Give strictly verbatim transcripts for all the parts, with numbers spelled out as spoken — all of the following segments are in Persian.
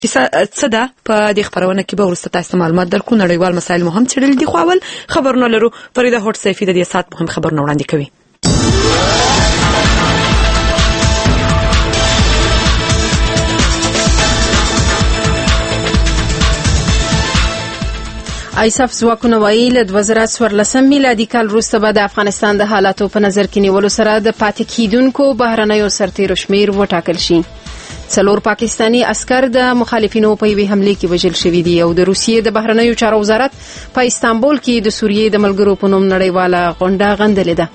څه ده په دې خبرونه کې به وروسته تاسو معلومات درکو. نړیوال مسایل مهم څېړل دي، خو اول خبرونه لرو. فریده هوټ سیفي د دې سات مهم خبرونه وړاندې کوي. ایساف ځواکونه وایي له دوه زره څوارلسم میلادي کال وروسته به د افغانستان د حالاتو په نظر کې نیولو سره د پاتې کیدونکو بهرنیو سرتیرو شمیر وټاکل شي. څلور پاکستانی عسكر د مخالفینو په یوې حمله کې وژل شوي دي او د روسیې د بهرنیو چارو وزارت په استانبول کې د سوریې د ملګرو په نوم نړیواله غونډه غندلې ده.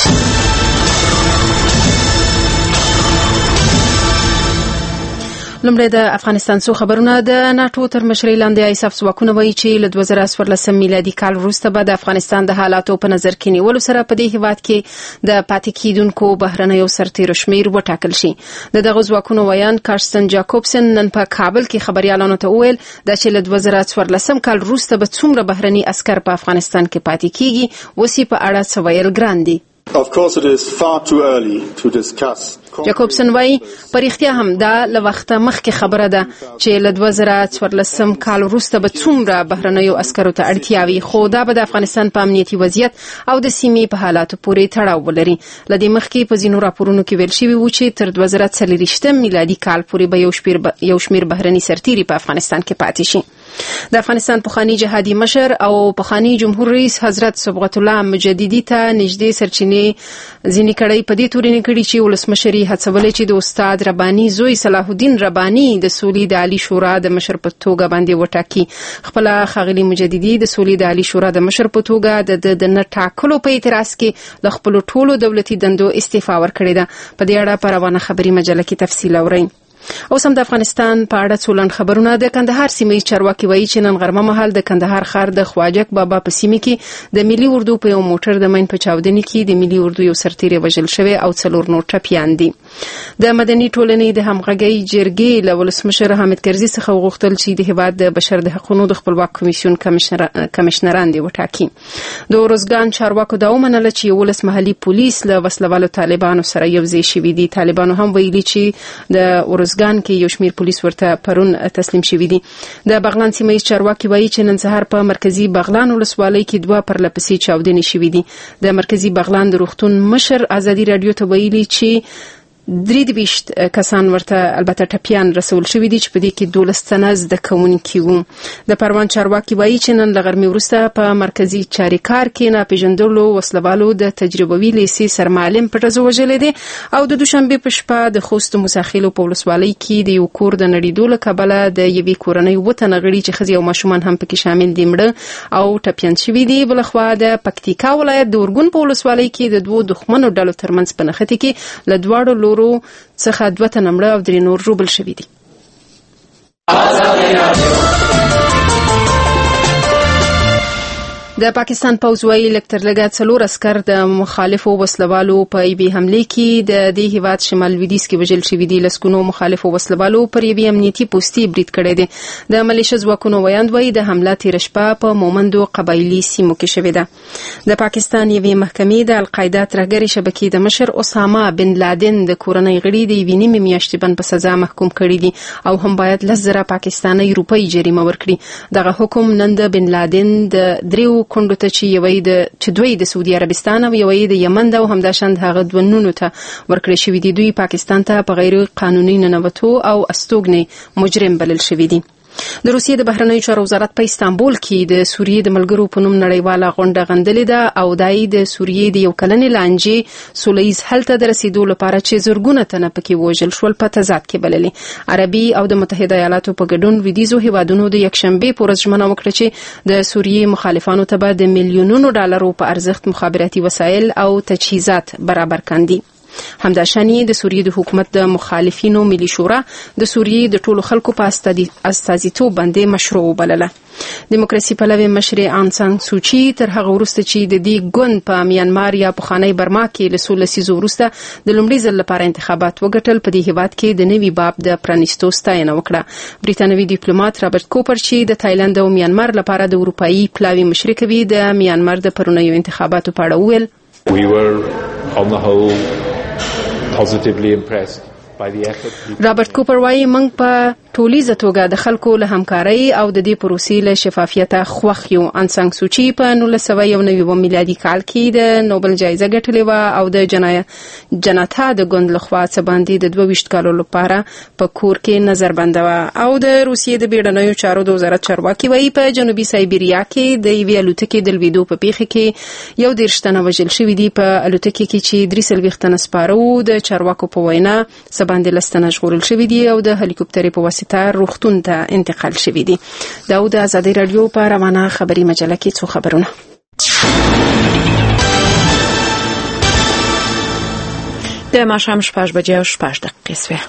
لومړی د افغانستان څو خبرونه. د ناتو تر مشرۍ لاندې ایساف ځواکونه وایي چې له دوه زره څوارلسم میلادي کال وروسته به د افغانستان د حالاتو په نظر کې نیولو سره په دې هیواد کې د پاتې کیدونکو بهرنیو سرتیرو شمیر وټاکل شي. د دغه ځواکونو ویان کارستن جاکوبسن نن په کابل کې خبريالانو ته وویل دا چې له دوه زره څوارلسم کال وروسته به څومره بهرني عسكر په افغانستان کې پاتې کیږي وسی په اړه څه ویل ګران دي. Of course it is far too early to discuss. جاکوبسن وایي پر اختیا هم دا له وخته مخکې خبره ده چې له دوه زره څوارلسم کال وروسته به څومره بهرنیو عسکرو ته اړتیا وي، خو دا به د افغانستان په امنیتي وضعیت او د سیمې په حالاتو پورې تړاو ولري. له دې مخکې په ځینو راپورونو کې ویل شوي و چې تر دوه زره څلوېښتم میلادي کال پورې به یو شمیر یو شمیر بهرني سرتیري په افغانستان کې پاتې شي. د افغانستان پخوانی جهادي مشر او پخوانی جمهور رئیس حضرت صبغت الله مجددي ته نږدې سرچینې ځینې کړي په دې تورې کړي چې ولسمشر هڅولې چې د استاد رباني زوی صلاح الدین رباني د سولې د عالی شورا د مشر په توګه باندې وټاکي. خپل خاغلی مجددي د سولې د عالی شورا د مشر په توګه د نه ټاکلو په اعتراض کې له خپل ټولو دولتي دندو استعفا ورکړې ده. په دې اړه په روانه خبري مجله کې تفصیل اورئ. اوس هم د افغانستان په اړه څو لنډ خبرونه. د کندهار سیمې چارواکي وایي چې نن غرمه مهال د کندهار ښار د خواجک بابا په سیمه کې د ملي اردو په یو موټر د مین په چاودنې کې د ملي اردو یو سرتیری وژل شوی او څلور نور ټپیان دي. د مدني ټولنې د همغږۍ جرګې له ولسمشر حامد کرزي څخه وغوښتل چې د هیواد د بشر د حقوقو د خپلواک کمیسیون کمشنران دی وټاکي. د اورزګان چارواکو دا ومنله چې ولس محلي پولیس له وسلوالو طالبانو سره یو ځای شوي دي. طالبانو هم ویلي چې د اورزګان کې یو شمیر پولیس ورته پرون تسلیم شوي دي. د بغلان سیمې چارواکي وایي چې نن سهار په مرکزی بغلان ولسوالۍ کې دوه پرلپسې چاودنې شوي دي. د مرکزی بغلان د روغتون مشر ازادي رادیو ته ویلي چې درې دېرش کسان ورته البته ټپیان رسول شوي دي چې په دې کې دولس تنه زده کوونکي وو. د پروان چارواکي وایي چې نن له غرمې وروسته په مرکزي چاریکار کې ناپېژندلو وسلوالو د تجربوي لیسې سرمعلم پټه وژلی دی او د دوشنبې په شپه د خوست موساخیلو په ولسوالۍ کې د یو کور د نړېدو له کبله د یوې کورنۍ اووه تنه غړي چې ښځې او ماشومان هم پکې شامل دي مړه او ټپیان شوي دي. بلخوا د پکتیکا ولایت د اورګون په ولسوالۍ کې د دوو دښمنو ډلو ترمنځ په نښتې کې له دواړو لورو څخه دوه تنه مړه او درې نور ژوبل شوي دي. د پاکستان پوځ وایي لږ تر لږه څلور عسکر د مخالفو وسلوالو په یوې حملې کې د دې هیواد شمال لویدیځ کې وژل شوي دي. لسګونو مخالفو وسلوالو پر یوې امنیتي پوستې برید کړی دی. د ملیشه ځواکونو ویاند وایي د حمله تېره شپه په مومندو قبایلي سیمو کې شوې ده. د پاکستان یوې محکمې د القاعده ترهګرې شبکې د مشر اسامه بن لادن د کورنۍ غړي د یوې نیمې میاشتې بند په سزا محکوم کړي دي او هم باید لس زره پاکستاني روپۍ جریمه ورکړي. دغه حکم نن د بن لادن د دریو کونډو ته چې یوې د چې دوی د سعودي عربستان او یوې د یمن د همداشند هغه دوه نونو ته ورکړل شوي دي. دوی پاکستان ته په غیر قانوني ننوتو او استوګنې مجرم بلل شوي دي. د روسیې د بهرنیو چارو وزارت په استانبول کې د سوریې د ملګرو په نوم نړیواله غونډه غندلې ده او دای د سوریې د یو کلنې لانجې سولهییز حل ته د رسیدو لپاره چې زرګونه تنه پکې وژل شول په تضاد کې بللې. عربي او د متحده ایالاتو په ګډون لویدیځو هیوادونو د یکشنبې په ورځ ژمنه وکړه چې د سوریې مخالفانو ته به د میلیونونو ډالرو په ارزښت مخابراتي وسایل او تجهیزات برابر کاندي. همداشانې د سوریې د حکومت د مخالفینو ملي شورا د سوریې د ټولو خلکو په استازیتوب باندې مشروع وبلله. دیموکراسي پلوي مشر آن سان سوچي تر هغه وروسته چې د دې ګوند په میانمار یا پخوانی برما کې له څو لسیزو وروسته د لومړي ځل لپاره انتخابات وګټل په دې هیواد کې د نوي باب د پرانیستو ستاینه وکړه. بریتانوي ډیپلوماټ رابرټ کوپر چې د تایلند او میانمار لپاره د اروپایي پلاوي مشري کوي د میانمار د پرونیو انتخاباتو په اړه وویل We were on the whole positively impressed رابرټ کوپر وايي موږ په ټولیزه توګه د خلکو له همکارۍ او د دې پروسې له شفافیت خوښ یو. ان سانګ سوچي په نولس سوه یو نوي میلادي کال کې د نوبل جایزه ګټلې وه او د جنایا جنتا د ګوند لخوا څه باندې د دوه ویشت کالو لپاره په کور کې نظر بنده وه. او د روسیې د بیړنیو چارو د وزارت چارواکي وايي په جنوبي سایبریا کې د یوې الوتکې د لوېدو په پیښه کې یو دېرش تنه وژل شوي دي. په الوتکې کې چې درې څلوېښت تنه سپاره وو د چارواکو په وینا څه باندې لس تنه ژغورل شوي دي او د هلیکوپټرې په واسطه روغتون ته انتقال شوي دي. دا د ازادي راډیو په روانه خبري مجله کې څو خبرونه. د ماښام شپږ بجې او شپږ دقیقې شوې.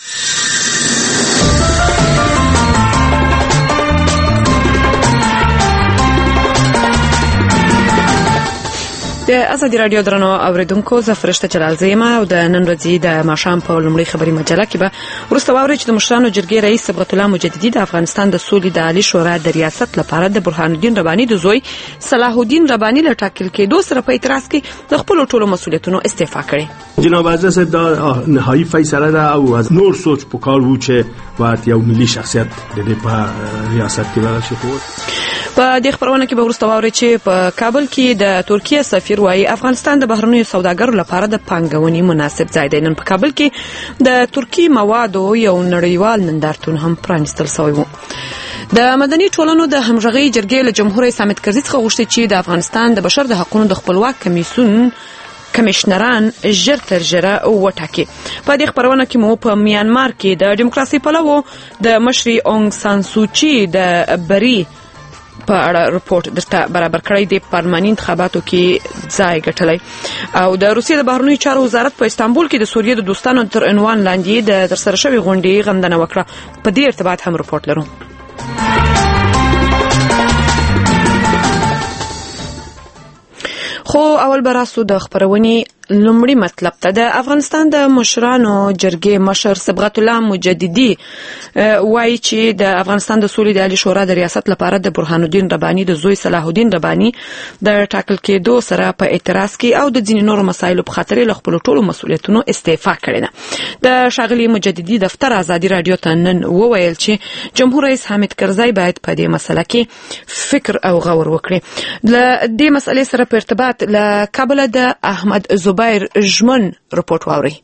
د ازادي راډیو درنو اوریدونکو زه فرشته جلال زیمه او د نن ورځې د ماښام په لومړۍ خبري مجله کې به وروسته واورئ چې د مشرانو جرګې رئیس صبغت الله مجددي د افغانستان د سولې د عالی شورا د ریاست لپاره د برهان الدین رباني د زوی صلاح الدین رباني له ټاکل کېدو سره په اعتراض کې د خپل ټولو مسؤلیتونو استعفا کړې. جناب عزیز صاحب دا نهایی فیصله ده او از نور سوچ پکار وو چې باید یو ملي شخصیت د دې په ریاست کې بدل شي. په دې خبرونه کې به وروسته واورئ چې په کابل کې د ترکیه سفیر وايي افغانستان د بهرنیو سوداګرو لپاره د پانګونې مناسب ځای دی. نن په کابل کې د ترکی موادو یو نړیوال نندارتون هم پرانیستل شوی و. د مدني ټولنو د همغږي جرګې له جمهور رئیس حامد کرزي څخه غوښتي چې د افغانستان د بشر د حقوقو د خپلواک کمیسیون کمشنران ژر تر ژره وټاکي. په دې خبرونه کې مو په میانمار کې د دیموکراسي پلوو د مشري اونګ سان سوچي د بری په اړه رپورت درته برابر کړی دی. پارلماني انتخاباتو کې ځای ګټلی او د روسیې د بهرنیو چارو وزارت په استانبول کې د سوریې د دوستانو تر عنوان لاندې د ترسره شوې غونډې غندنه وکړه. په دې ارتباط هم رپورت لرو. خو اول براسو د خبرونې لومړی مطلب ته د افغانستان د مشرانو جرګې مشر صبغت الله مجددي وایي چې د افغانستان د سولې د عالی شورا د ریاست لپاره د برهان الدین رباني د زوی صلاح الدین رباني د ټاکل کېدو سره په اعتراض کې او د ځینې نورو مسایلو په خاطر له خپل ټولو مسؤلیتونو استعفا کړې ده. د شاغلي مجددي دفتر ازادي راډیو ته نن وویل چې جمهور رئیس حامد کرزي باید په دې مسله کې فکر او غور وکړي. له دې مسلې سره په ارتباط له کابل د احمد زبیر ژمن رپورت واوري.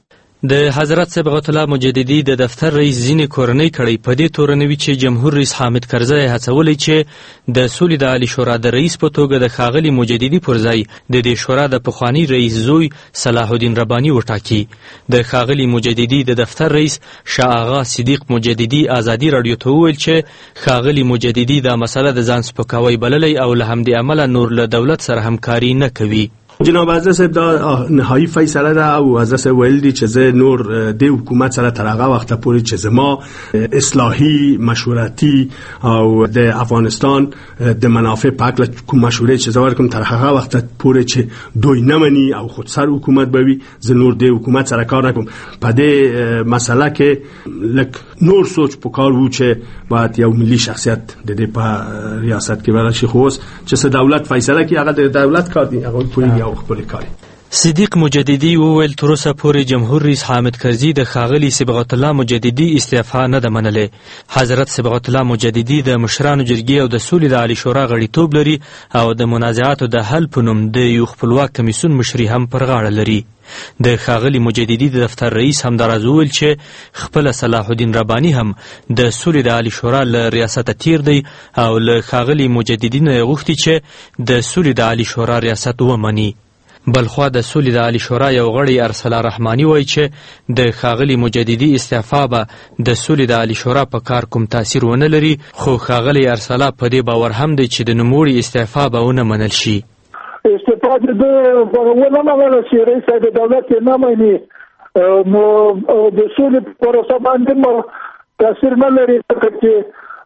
د حضرت صبغت الله مجددي د دفتر رئیس ځینې کورنۍ کړی په دې تورنوي چې جمهور رئیس حامد کرزي هڅولی چې د سولې د عالی شورا د رئیس په توګه د ښاغلي مجددي پر ځای د دې شورا د پخواني رئیس زوی صلاح الدین رباني وټاکي. د ښاغلي مجددي د دفتر رئیس شاه آغا صدیق مجددي ازادي راډیو ته وویل چې ښاغلي مجددي دا مسله د ځان سپکاوی بللی او له همدې امله نور له دولت سره همکاري نه کوي. جناب عزیز صاحب دا نهایی فیصله ده او عزیز ویل دي چې زه نور د حکومت سره تر هغه وخت پورې چې زما اصلاحي مشورتي او د افغانستان د منافع په اړه کوم مشورې چې زه ورکوم تر هغه وخت پورې چې دوی نه مني او خودسر حکومت بوي زه نور د حکومت سره کار نکوم. په دې مسله کې لک نور سوچ پکار وو چې باید یو ملي شخصیت د دې په ریاست کې بدل شي. خو چې دولت فیصله کوي هغه د دولت کار دی هغه پوری او خپل کار. صدیق مجددي وویل تر اوسه پورې جمهور رئیس حامد کرزي د ښاغلي صبغت الله مجددي استعفا نه ده منلې. حضرت صبغت الله مجددي د مشرانو جرګې او د سولې د عالی شورا غړیتوب لري او د منازعاتو د حل په نوم د یو خپلواک کمیسیون مشري هم پر غاړه لري. د ښاغلي مجددي د دفتر رئیس همداراز وویل چې خپله صلاح الدین رباني هم د سولې د عالی شورا له ریاسته تیر دی او له ښاغلي مجددي نه یې غوښتي چې د سولې د عالی شورا ریاست ومني. بلخوا د سولې د عالی شورا یو غړی ارسلا رحماني وایي چې د ښاغلي مجددي استعفا به د سولې د عالی شورا په کار کوم تاثیر ونه لري. خو ښاغلی ارسلا په دې باور هم دی چې د نوموړي استعفا به ونه منل شي. استعفا د ونه منل شي رئیس د دولت نه مني نو د سولې پروسه باندې تاثیر نه لري چې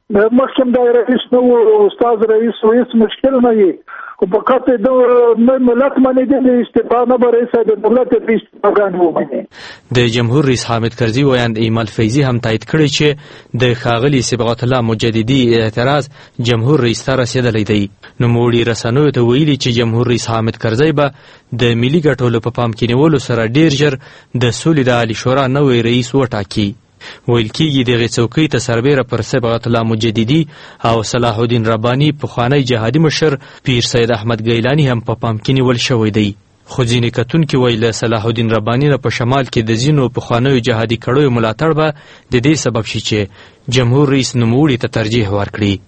مخکې د رئیس نو استاد رئیس هیڅ مشکل نه وي خو په کته د ملت باندې د استعفا نه برسه د دولت د استعفا نه د جمهور رئیس حامد کرزي ویاند ایمل فیضی هم تایید کړی چې د ښاغلي صبغت الله مجددي اعتراض جمهور رئیس ته رسیدلی دی. نوموړي رسنیو ته ویلي چې جمهور رئیس حامد کرزي به د ملي ګټو په پام کې نیولو سره ډیر ژر د سولې د عالی شورا نوی رئیس وټاکي. ویل کېږي دغې څوکۍ ته سربیره پر صبغت الله مجددي او صلاح الدین رباني پخوانی جهادي مشر پیر سید احمد ګیلاني هم په پام کې نیول شوی دی. خو ځینې کتونکي وایي له صلاح الدین رباني نه په شمال کې د ځینو پخوانیو جهادي کړیو ملاتړ به د دې سبب شي چې جمهور رئیس نوموړي ته ترجیح ورکړي.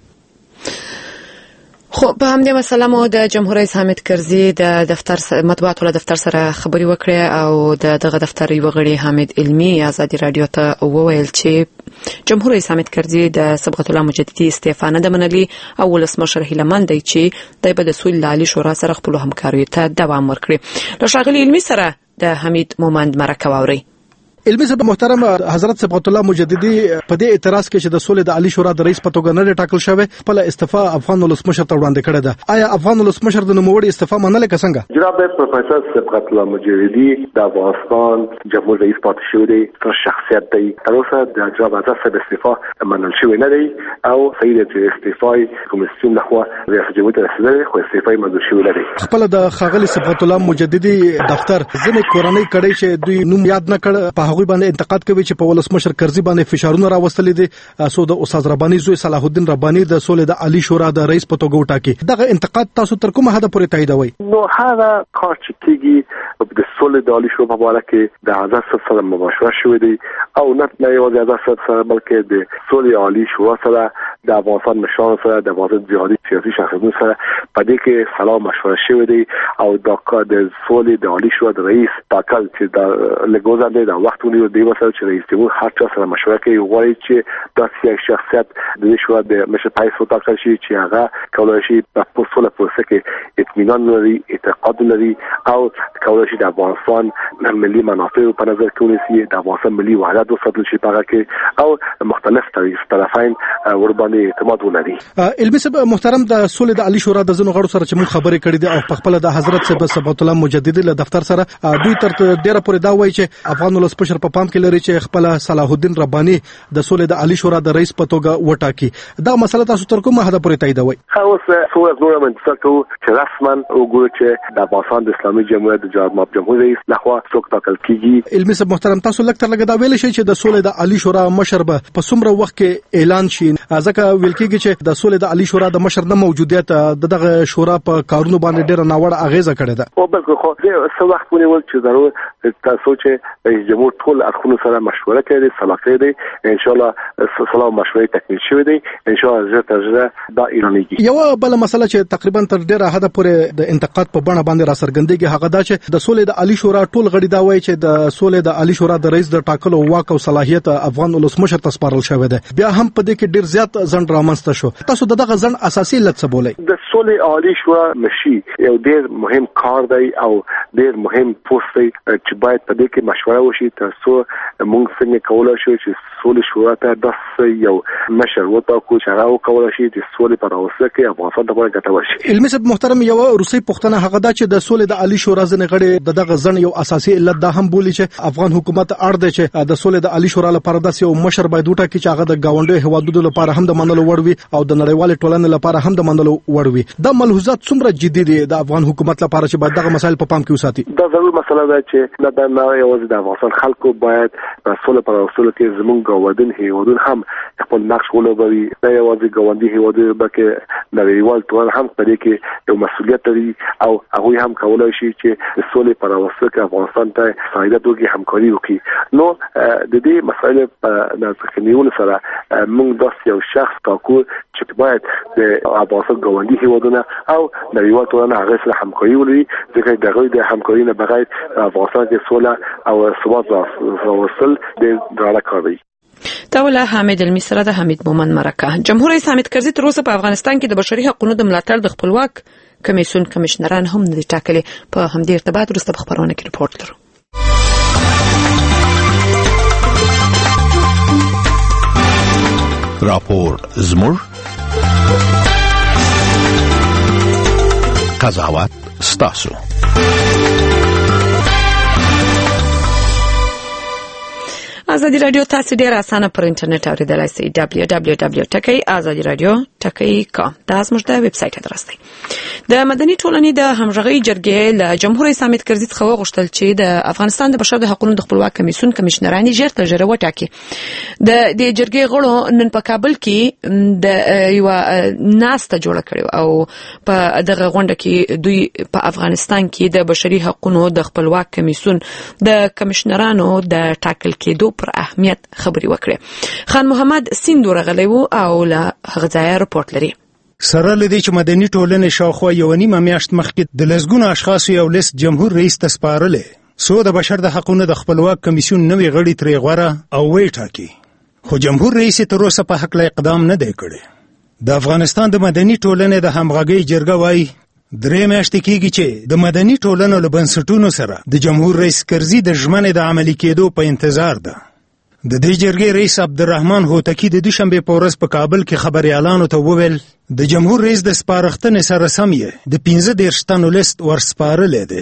خو په همدې مسله مو د جمهور رئیس حامد کرزي د دفتر مطبوعاتو له دفتر سره خبري وکړه او د دغه دفتر یو غړي حامد علمي آزادي رادیو ته وویل چې جمهور رئیس حامد کرزي د صبغت الله مجددي استعفا نه منلي او ولسمشر هیلمن دی چې د بده سول عالی شورا سره خپل همکاریو ته دوام ورکړي. له ښاغلي علمي سره د حمید مومند مرکه واوري. علمي صاحب محترم، حضرت صبغت الله مجددي په دې اعتراض کې چې د سولې د عالی شورا د رئیس په توګه نه ټاکل شوی خپل استعفا افغان ولسمشر ته وړاندې کړې ده. آیا افغان ولسمشر د نوموړي استعفا منلې که څنګه؟ جناب پروفیسور صبغت الله مجددي د افغانستان جمهور رئیس پاتې شوی دی، تر شخصیت دی. تر اوسه د جناب حضرت صاحب استعفا منل شوی نه دی او صحیح دی چې استعفای کمیسیون لخوا ریاست جمهوریت رسیدلی خو استعفای منظور شوی نه دی. خپل د ښاغلي صبغت الله مجددي دفتر ځینې کورنۍ کړۍ چې دوی نوم یاد نه کړ په هغوی باندې انتقاد کوي چې په ولسمشر کرزي باندې فشارونه راوستل دي سو د استاد رباني زوی صلاح الدین رباني د سولې د عالی شورا د رئیس په توګه وټاکي. دغه انتقاد تاسو تر کومه حد پورې تاییدوي؟ نو هغه کار چې کیږي د سولې د عالی شورا په اړه کې د حضرت صاحب سره مباشره شوې دي او نه نه یوازې حضرت صاحب سره بلکې د سولې عالی شورا سره د افغانستان مشرانو سره د افغانستان جهادي سیاسي شخصیتونو سره په دې کې سلام مشوره شوې دي او د د سولې د عالی شورا د رئیس ټاکل چې د لګوزانده د وختونو دی وسل چې رئیس جمهور هر چا سره مشوره کوي غواړي چې داسې شخصیت د دې شورا د مشر پایس وټاکل شي چې هغه کولای شي په پوسټوله پروسه کې اطمینان لري، اعتقاد لري او کولای شي د افغانستان ملي منافع په نظر کې ونیسي، د افغانستان ملي وحدت وساتل شي په هغه کې او مختلف طرفین ورباندې اعتماد ولري. علمي صاحب محترم، د سولې د عالی شورا د ځینو غړو سره چې موږ خبرې کړې دي او په خپل د حضرت صاحب صبغت الله مجددي له دفتر سره دوی تر ډیره پورې دا وایي چې افغان ولسمشر په پام کې لري چې خپل صلاح الدین رباني د سولې د عالی شورا د رئیس په توګه وټاکي. دا مسله تاسو تر کومه حد پورې تاییدوي؟ اوس څو نور منځ کوو چې رسما وګورو چې د افغانستان د اسلامي جمهوریت د جمهور جمهور رئیس لخوا څوک ټاکل کیږي. علمي صاحب محترم، تاسو لکه تر لګا دا ویل شي چې د سولې د عالی شورا مشر به په څومره وخت کې اعلان شي، ځکه ویل کیږي چې د سولې د عالی شورا د مشر نه موجودیت دغه شورا په کارونو باندې ډیره ناوړه اغیزه کړې ده. او بلکې خو څه وخت ونیول چې ضرور تاسو چې رئیس جمهور ټول اړخونو سره مشوره کوي، صلاح کوي، ان شاء الله سلام مشورې تکمیل شوې دي، ان شاء الله زه ترجه دا ایرانیږي. یو بل مسله چې تقریبا تر ډیره حد پورې د انتقاد په بڼه باندې را څرګندېږي هغه دا چې د سولې د عالی شورا ټول غړي دا وایي چې د سولې د عالی شورا د رئیس د ټاکلو واک او صلاحیت افغان ولسمشر ته سپارل شوی دی. بیا هم په دې کې ډیر زیات ځنډ رامنځته شو. تاسو دغه ځنډ اساسي علت څه بولئ؟ د سولې عالی شورا مشي یو ډیر مهم کار دی او ډیر مهم پوسټ دی چې باید په دې کې مشوره وشي ترڅو موږ څنګه کولای شو چې سولې شورا ته د یو مشر وټاکو چې هغه کولای شي د سولې په راوستلو کې افغانستان ته ګټور شي. علمي صاحب محترم، یو روسي پښتنه هغه دا چې د سولې د عالی شورا ځنې غړي دغه ځنډ یو اساسي علت دا هم بولي چې افغان حکومت اړ دی چې د سولې د عالی شورا لپاره داسې یو مشر باید وټاکي چې هغه د گاونډي هیوادونو لپاره هم د منلو وړ وي او د نړیوال ټولنې لپاره هم د منلو وړ وي. دا ملحوظات څومره جدي دي د افغان حکومت لپاره چې باید دغه مسایل په پام کې وساتي؟ دا ضرور مسله ده چې نه د نه یوازې د افغانستان خلکو باید د سولې پر راوستلو کې زموږ ګاونډي هیوادونه هم خپل نقش ولوبوي، نه یوازې ګاونډي هیوادونه بلکې نړیوال ټولنه هم په دې کې یو مسؤلیت لري او هغوی هم کولای شي چې د سولې پر راوستلو کې افغانستان ته فایده توګه همکاري وکړي. نو د دې مسایل په نظر نیولو سره موږ داسې یو شخص ټاکو چې باید د افغانستان ګاونډي هیوادونه او نړیوال ټولنه هغه سره همکاري ولري، ځکه دغه د همکاري نه بغیر افغانستان کې سوله او ثبات راوستل د ډاله کار دی. داوله حامد علمي سره د حمید مومند مرکه. جمهور رئیس حامد کرزي تر اوسه په افغانستان کې د بشري حقوقو د ملاتړ د خپلواک کمیسیون کمشنران هم نه دي ټاکلي. په همدې ارتباط وروسته په خبرونه کې ریپورت لرو. راپور زموږ، قضاوت ستاسو. ازادي رادیو تاسو ډیر اسانه پر انټرنیټ اوریدلای شئ. دبلیو دبلیو دبلیو ټکی ازادي رادیو ټکی کام دا زموږ د ویب سټ ادرس دی. د مدني ټولنې د همغږي جرګې له جمهور رئیس حامد کرزي څخه وغوښتل چې د افغانستان د بشر د حقوقو د خپلواک کمیسیون کمشنران ژر تر ژره وټاکي. د دې جرګې غړو نن په کابل کې د یو ناسته جوړه کړې او په دغه غونډه کې دوی په افغانستان کې د بشري حقوقو د خپلواک کمیسیون د کمشنرانو د ټاکل کېدو پر اهمیت خبري وکړه. خان محمد سیندو راغلی وو او له هغه ځایه رپورټ لري. سره لدی چې مدني ټولنې شاوخوا یو نیمه میاشت مخکې د لسګونو اشخاصو یو لیست جمهور رئیس ته سپارلې څو د بشر د حقوقو د خپلواک کمیسیون نوې غړي ترې غوره او وی ټاکي، خو جمهور رئیس تر اوسه په حق له اقدام نه دی کړی. د افغانستان د مدني ټولنې د همغږي جرګه وايي درې میاشتې کېږي چې د مدني ټولنو له بنسټونو سره د جمهور رئیس کرزي د ژمنې د عملي کېدو په انتظار ده. د دې جرګې رئیس عبدالرحمن هوتکی د دوشنبه په ورځ په کابل کې خبريالانو ته وویل د جمهور رئیس د سپارښتنې سره سم یې د پنځه دېرش تنو لیست ورسپارلی دی.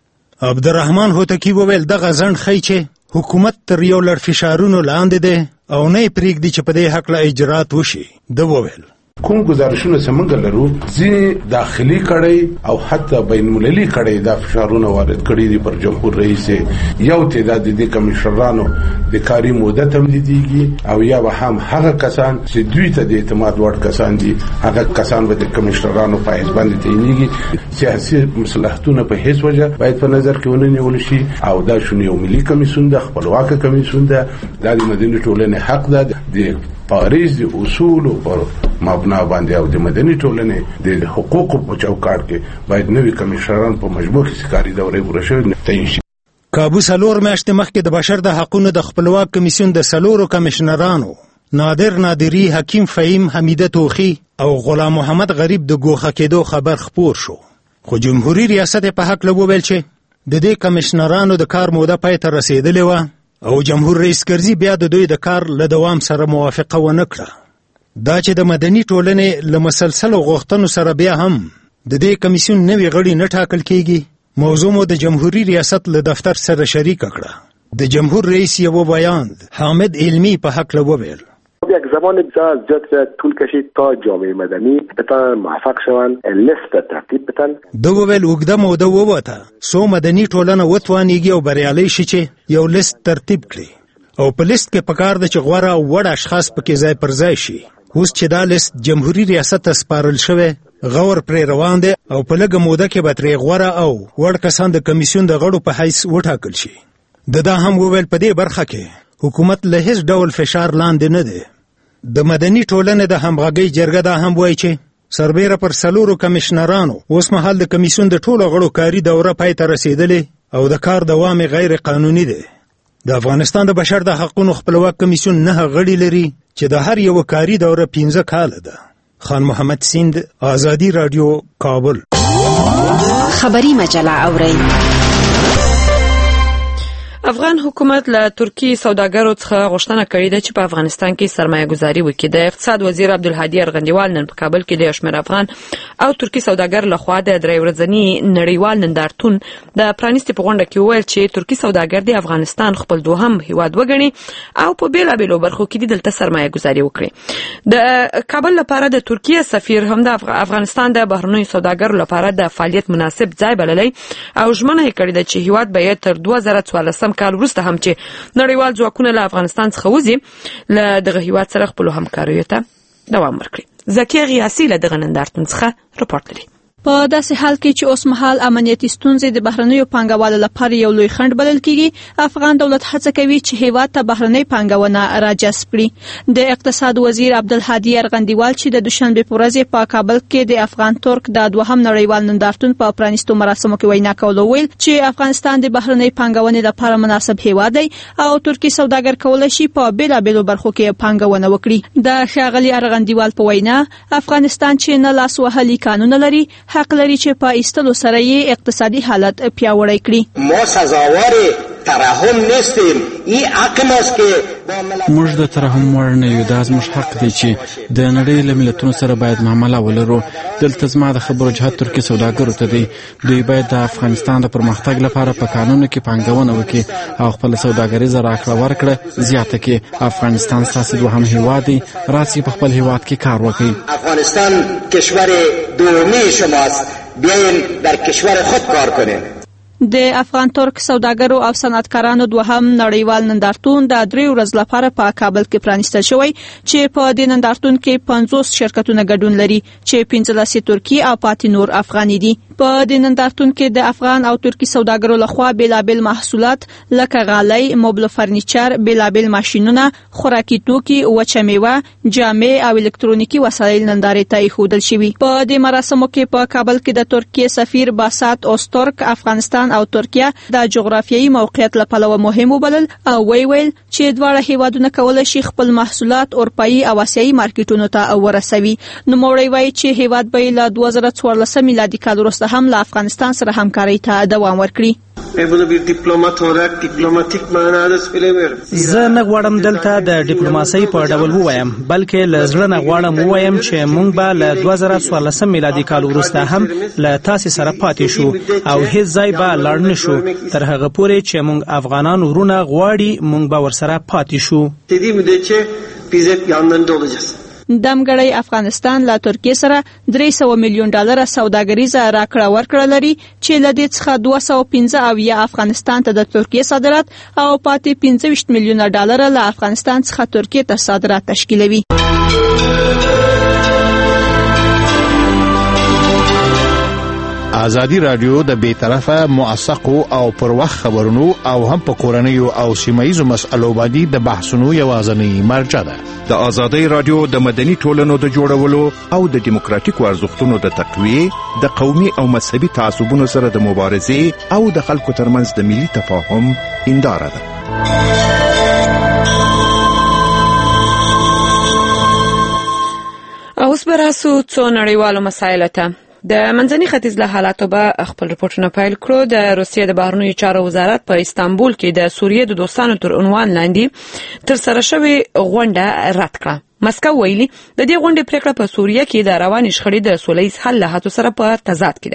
عبدالرحمن هوتکی وویل دغه ځنډ ښیي چې حکومت تر یو لړ فشارونو لاندې دی او نه یې پرېږدي چې په دې هکله اجرات وشي. ده وویل کوم گزارشونه سمنګ لرو ځینې داخلي کړي او حتی بین المللي کړي دا فشارونه وارد کړي دي پر جمهور رئیس. یو تعداد د کمشنرانو د کاري موده تمدیديږي او یا به هم هغه کسان چې دوی ته د اعتماد وړ کسان دي هغه کسان به د کمشنرانو په حیث باندې تعینېږي. سیاسي مصلحتونه په هیڅ وجه باید په نظر کې ونه نیول شي او دا شونه یو ملي کمیسیون د خپلواک کمیسیون ده. د مدني ټولنې حق ده د پاریس د اصول پر مبنا باندې او د مدني ټولنې د حقوقو په چوکاټ کې باید نوي کمشنران په مجموع کې سکاري دورې پوره شوي تعیین شي. کابو سلور میاشتې مخکې د بشر د حقوقو د خپلواک کمیسیون د سلورو کمشنرانو نادر نادری، حکیم فهیم، حمیده توخی او غلام محمد غریب د ګوښه کېدو خبر خپور شو، خو جمهوریت ریاست په حق له وویل چې د دې کمشنرانو د کار موده پای ته رسیدلې وه او جمهور رئیس کرزي بیا د دوی د کار له دوام سره موافقه ونه کړه. دا چې د مدني ټولنې له مسلسلو غوښتنو سره بیا هم د دې کمیسیون نوي غړي نه ټاکل کېږي موضوع مو د جمهوریت ریاست له دفتر سره شریکه کړه. د جمهور رئیس یو بیان حامد علمی په حق له وویل یک زمان بسیار زیاد طول کشید تا جامعه مدنی بتان موفق شوند لیست ترتیب بتن. دو ویل اوږده موده ووته څو مدني ټولنه وتوانیږي او بریالۍ شي چې یو لیست ترتیب کړي او په لیست کې پکار ده چې غوره او وړ اشخاص پکې ځای پر ځای شي. اوس چې دا لیست جمهوریت ریاست ته سپارل شوی غور پرې روان دی او په لږه موده کې به ترې غوره او وړ کسان د کمیسیون د غړو په حیث وټاکل شي. د دا هم وویل په دې برخه کې حکومت له هیڅ ډول فشار لاندې نه دی. د مدني ټولنې د همغږۍ جرګه دا هم وایي چې سربیره پر سلورو کمشنرانو اوس مهال د کمیسیون د ټولو غړو کاري دوره پای ته رسیدلې او د کار دوام غیر قانوني دی. د افغانستان د بشر د حقوقو خپلواک کمیسیون نه غړي لري چې د هر یو کاري دوره پنځه کاله ده. خان محمد سیند، آزادی رادیو، کابل. خبری مجله اورئ. افغان حکومت له ترکی سوداګرو څخه غوښتنه کړې ده چې په افغانستان کې سرمایه گذاري وکړي. د اقتصاد وزیر عبدالهادي ارغندیوال نن په کابل کې د یو شمېر افغان او ترکی سوداګر لخوا د درې ورځني نړیوال نندارتون د پرانیستي په غونډه کې وویل چې ترکی سوداګر د افغانستان خپل دوهم هیواد وګڼي او په بیلابیلو برخو کې دلته سرمایه گذاري وکړي. د کابل لپاره د ترکیه سفیر هم د افغانستان د بهرنیو سوداګرو لپاره د فعالیت مناسب ځای بللی او ژمنه یې کړې ده چې هیواد به تر دوه زره څوارلسم کال وروسته هم چې نړیوال ځواکونه له افغانستان څخه وځي له دغه هیواد سره خپلو همکاریو ته دوام ورکړي. زکیه غیاسي له دغه نندارتون څخه رپورټ لري. په داسې حال کې چې اوس مهال امنیتي ستونزې د بهرنیو پانګوالو لپاره یو لوی خنډ بلل کېږي، افغان دولت هڅه کوي چې هیواد ته بهرنۍ پانګونه راجذب کړي. د اقتصاد وزیر عبدالهادي ارغندیوال چې د دوشنبه په ورځ په کابل کې د افغان ترک د دوهم نړیوال نندارتون په پرانیستو مراسمو کې وینا کوله ویل چې افغانستان د بهرنۍ پانګونې لپاره مناسب هیواد دی او ترکی سوداګر کولای شي په بیلابیلو برخو کې پانګونه وکړي. د ښاغلي ارغندیوال په وینا افغانستان چې نه لاس وهلي قانون لري حق لري چې په ایستلو سره یې اقتصادي حالت پیاوړی کړي. ما سزاوار ترحم نیستیم. این حق ماست که موږ د ترحم وړ نه یو. دا زموږ حق دی چې د نړۍ له ملتونو سره باید معامله ولرو. دلته زما د خبرو جهت ترکیې سوداګرو ته دی. دوی باید د افغانستان د پرمختګ لپاره په قانونو کې پانګونه وکړي او خپل سوداګریزه راکړه ورکړه زیاته کړي. افغانستان ستاسو دوهم هیواد دی. راسئ په خپل هیواد کې کار وکړئ. افغانستان کشور دومی شماست. بیاین در کشور خود کار کنید. د افغان ترک سوداګرو او صنعتکارانو دوهم نړیوال نندارتون د درې ورځې لپاره په کابل کې پرانیستل شوی چې په دې نندارتون کې پنځوس شرکتونه ګډون لري چې پنځلس ترکی او پاتې نور افغاني دي. په دې نندارتون کې د افغان او ترکی سوداګرو لخوا بیلابل محصولات لکه غالۍ، موبل فرنیچر، بیلابل ماشینونه، خوراکي توکي، وچه میوه، جامې او الکترونیکي وسایل نندارې ته ایښودل شوي. په دې مراسمو کې په کابل کې د ترکیې سفیر باسات اوستورک افغانستان او ترکیه د جغرافیایي موقعیت له پلوه مهم وبلل او وی ویل چې دواړه هیوادونه کولی شي خپل محصولات اروپایي او آسیایي مارکیټونو ته ورسوي. نوموړی وایي چې هیواد به له دوه زره څوارلس میلادي کال وروسته هم له افغانستان سره همکارۍ ته دوام ورکړي. زه نه غواړم دلته د ډیپلوماسۍ په ډول ووایم، بلکې له زړه نه غواړم ووایم چې موږ به له دوه زره څوارلس میلادي کال وروسته هم له تاسې سره پاتې شو او هیڅ ځای به لاړ نه شو تر هغه پورې چې موږ افغانان ورونه غواړي موږ به ورسره پاتې شو. دمګړی افغانستان له ترکیې سره درې سوه میلیون ډالر سوداګریزه راکړه ورکړه لري چې له دې څخه دوه سوه پنځه اویا افغانستان ته د ترکیې صادرات او پاتې پنځه ویشت میلیونه ډالر له افغانستان څخه ترکیې ته صادرات تشکیلوي. ازادي رادیو د بیطرفه موثقو او پر وخت خبرونو او هم په کورنیو او سیمایي مسایلو باندې د بحثونو یوازینی مرجع ده. د ازادي رادیو د مدني ټولنو د جوړولو او د دیموکراتیکو ارزښتونو د تقویه، د قومي او مذهبي تعصبونو سره د مبارزې او د خلکو ترمنځ د ملي تفاهم هنداره ده. اوس براسو څو نړیوالو مسایلو ته. د منځني ختیځ له حالاتو به خپل رپورټونه پیل کړو. د روسیې د بهرنیو چارو وزارت په استانبول کې د سوریې د دوستانو تر عنوان لاندې تر سره شوې غونډه رد کړه. مسکو ویلي د دې غونډې پریکړه په سوریه کې د روانې شخړې د سولهییز حل له هڅو سره په تضاد کې ده.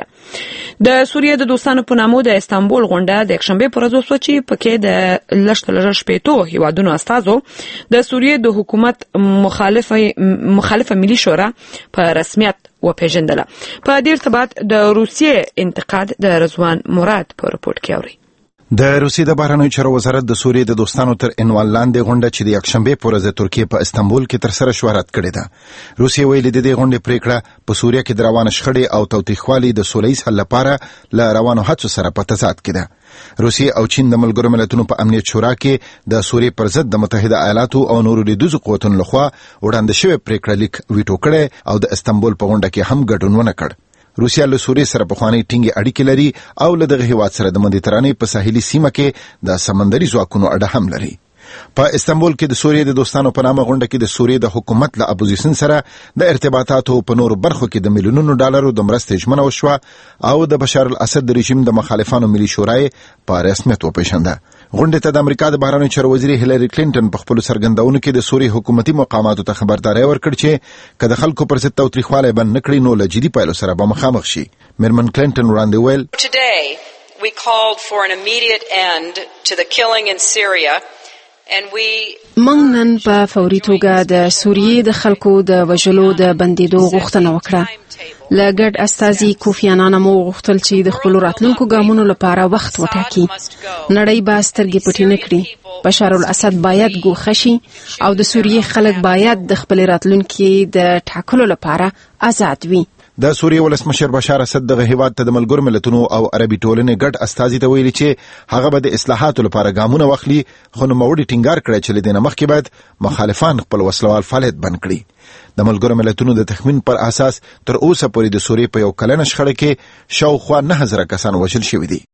د سوریې د دوستانو په نامه د استانبول غونډه د یکشنبه پر ورځ وشوه چې پکې د لږ تر لږه شپېتو هیوادونو استازو د سوریې د حکومت مخالفه مخالفه ملي شورا په رسمیت وپیژندله. په دې ارتباط د روسیې انتقاد د رضوان مراد په رپورت کې اوري. د روسیې د بهرنیو چارو وزارت د سوریې د دوستانو تر عنوان لاندې غونډه چې د یکشنبه په ورځ د ترکیې په استانبول کې تر سره شوه رد کړې ده. روسیې ویلي د دې غونډې پریکړه په سوریه کې د روانه شخړې او تاوتریخوالي د سولهییز حل لپاره له روانو هڅو سره په تضاد کې ده. روسیې او چین د ملګرو ملتونو په امنیت شورا کې د سوریې پر ضد د متحده ایالاتو او نورو لیدوزو قوتونو لخوا وړاندې شوی پریکړه لیک ویټو کړی او د استانبول په غونډه کې هم ګډون ونه کړ. روسیا له سوریې سره پخوانۍ ټینګې اړیکې لري او له دغه هیواد سره د مدیترانې په ساحلي سیمه کې د سمندري ځواکونو اډه هم لري. په استانبول کې د سوریې د دوستانو په نامه غونډه کې د سوریې د حکومت له اپوزیشن سره د ارتباطاتو په نورو برخو کې د میلیونونو ډالرو د مرستې ژمنه وشوه او د بشار الاسد د رژیم د مخالفانو ملي شورا په رسمیت وپیژنده. غونډې ته د امریکا د بهرنیو چارو وزیر هیلری کلینټن په خپل سرګندونو کې د سوریې حکومتي مقاماتو ته خبرداري ورکړه چې کله خلکو پر ضد تاوتریخوالی بند نکړي نو له جدي پایلو سره به مخامخ شي. میرمن کلینټن وړاندې ویل Today we called for an immediate end to the killing in Syria and we موږ نن په فوري توګه د سوریې د خلکو د وژلو د بندیدو غوښتنه وکړه. له ګډ استازي کوفی انان مو غوښتل چې د خپل راتلونکو ګامونو لپاره وخت وټاکي. نړۍ به سترګې پټې نه کړي. بشار الاسد باید ګوښه شي او د سوریې خلک باید د خپل راتلونکي د ټاکلو لپاره آزاد وي. د سوریې ولسمشر بشار اسد دغه هیواد ته د ملګرو ملتونو او عربي ټولنې ګډ استازي ته ویلي چې هغه به د اصلاحاتو لپاره ګامونه واخلي، خو نوموړي ټینګار کړی چې له دې نه مخکې باید مخالفان خپل وسلوال فعالیت بند کړي. د ملګرو ملتونو د تخمین پر اساس تر اوسه پورې د سوریې په یو کلنه شخړه کې شاوخوا نه هزاره کسان وژل شوي دي.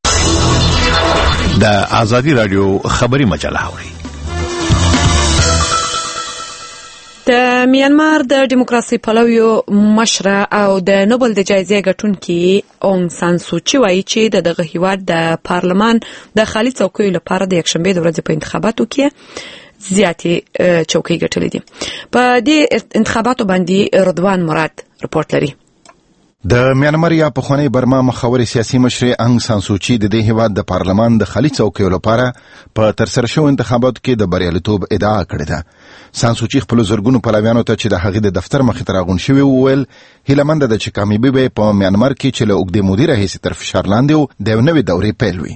د ازادي رادیو خبري مجله اوري. د میانمار د دیموکراسي پلویو مشره او د نوبل د جایزې ګټونکي اونګ سان سوچي وایي چې د دغه هیواد د پارلمان د خالي څوکیو لپاره د یکشنبه د ورځې په انتخاباتو کې زیاتې چوکۍ ګټلې دي. په دې انتخاباتو باندې رضوان مراد رپورټ لري. د میانمار یا پخوانی برما مخاوري سیاسي مشر انګ سان سوچي د دې هیواد د پارلمان د خالي څوکیو لپاره په ترسره شوو انتخاباتو کې د بریالیتوب ادعا کړې ده. سان سوچي خپل زرګونو پلویانو ته چې د هغې د دفتر مخې ته راغون شوي وویل هیله منده ده چې کامیابي به په میانمار کې چې له اوږدې مودې راهیسې تر فشار لاندې و د یو نوې دورې پیل وي.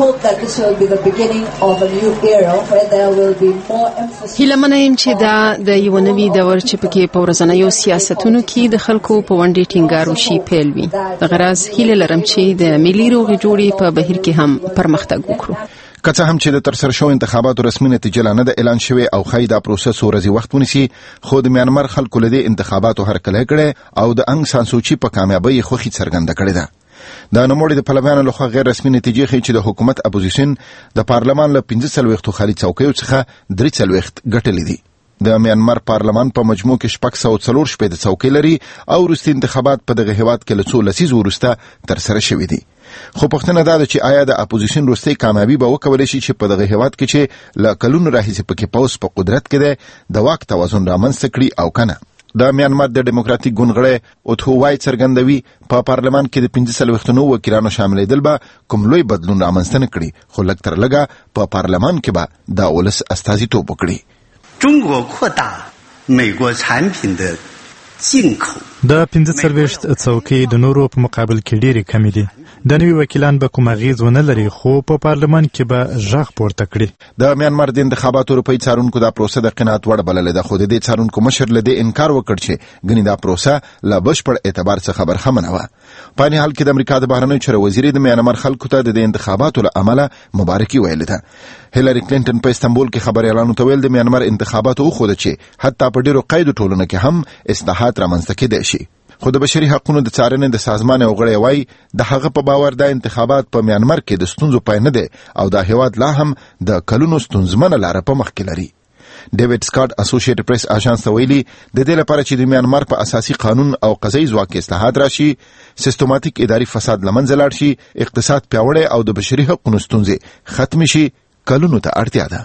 هیله منه یم چې دا د یو نوي دور چې پکې په ورځنیو سیاستونو کې د خلکو په ونډې ټینګار وشي پیل وي. د غرض هیله لرم چې د ملي روغې جوړې په بهیر کې هم پرمختګ وکړو. که څه هم چې د ترسره شوو انتخاباتو رسمي نتیجه لا نه ده اعلان شوې او ښایي دا پروسه څو ورځې وخت ونیسي، خو د میانمار خلکو له دې انتخاباتو هرکلی کړی او د انګ سان سوچي په کامیابۍ خوښي څرګنده کړې ده. د نوموړي د پلویانو لخوا غیر رسمي نتیجې ښیي چې د حکومت اپوزیشن د پارلمان له پنځه څلوېښتو خالي څوکیو څخه درې څلوېښت ګټلې دي. د میانمار پارلمان په مجموع کې شپږ سوه څلور شپېته څوکۍ لري او وروستي انتخابات په دغه هیواد کې له څو لسیزو وروسته ترسره شوي دي. خو پوښتنه دا ده چې آیا د اپوزیشن وروستۍ کامیابي به وکولی شي چې په دغه هیواد کې چې له کلونو راهیسې پکې پوځ په قدرت کې دی د واک توازن رامنځته کړي او که نه. د میانمار د ډیموکراتیک ګوند غړی اوتهو وای څرګندوي په پارلمان کې د پنځه څلوېښتو نوو وکیلانو شاملېدل به کوم لوی بدلون رامنځته نه کړي، خو لږ تر لږه په پارلمان کې به د ولس استازیتوب وکړي. 中国扩大美国产品的进口 د پنځه څلوېښت څوکۍ د نورو په مقابل کې ډېرې کمې دي. د نوي وکیلان به کوم اغېز ونه لري خو په پارلمان کې به غږ پورته کړي. د میانمار د انتخاباتو اروپایي څارونکو دا پروسه د قناعت وړ بللې ده، خو د دې څارونکو مشر له دې انکار وکړ چې ګنې دا پروسه له بشپړ اعتبار څخه برخمنه وه. په هغې حال کې د امریکا د بهرنیو چارو وزیرې د میانمار خلکو ته د دې انتخاباتو له امله مبارکي ویلې ده. هیلاري کلینټن په استانبول کې خبریالانو ته ویل د میانمار انتخاباتو وښوده چې حتی په ډېرو قیدو ټولنو کې هم اصلاحات رامنځته کېدی شي. خو د بشري حقوقو د څارنې د سازمان یو غړی وایي د هغه په باور دا انتخابات په میانمار کې د ستونزو پای نه دی او دا هیواد لا هم د کلونو ستونزمنه لاره په مخ کې لري. ډیوډ سکاټ اسوسییټډ پریس اژانس ته ویلي د دې لپاره چې د میانمار په اساسي قانون او قضایي ځواک کې اصلاحات راشي، سیستماتیک اداري فساد له منځه لاړ شي، اقتصاد پیاوړی او د بشري حقوقو ستونزې ختم شي، کلونو ته اړتیا ده.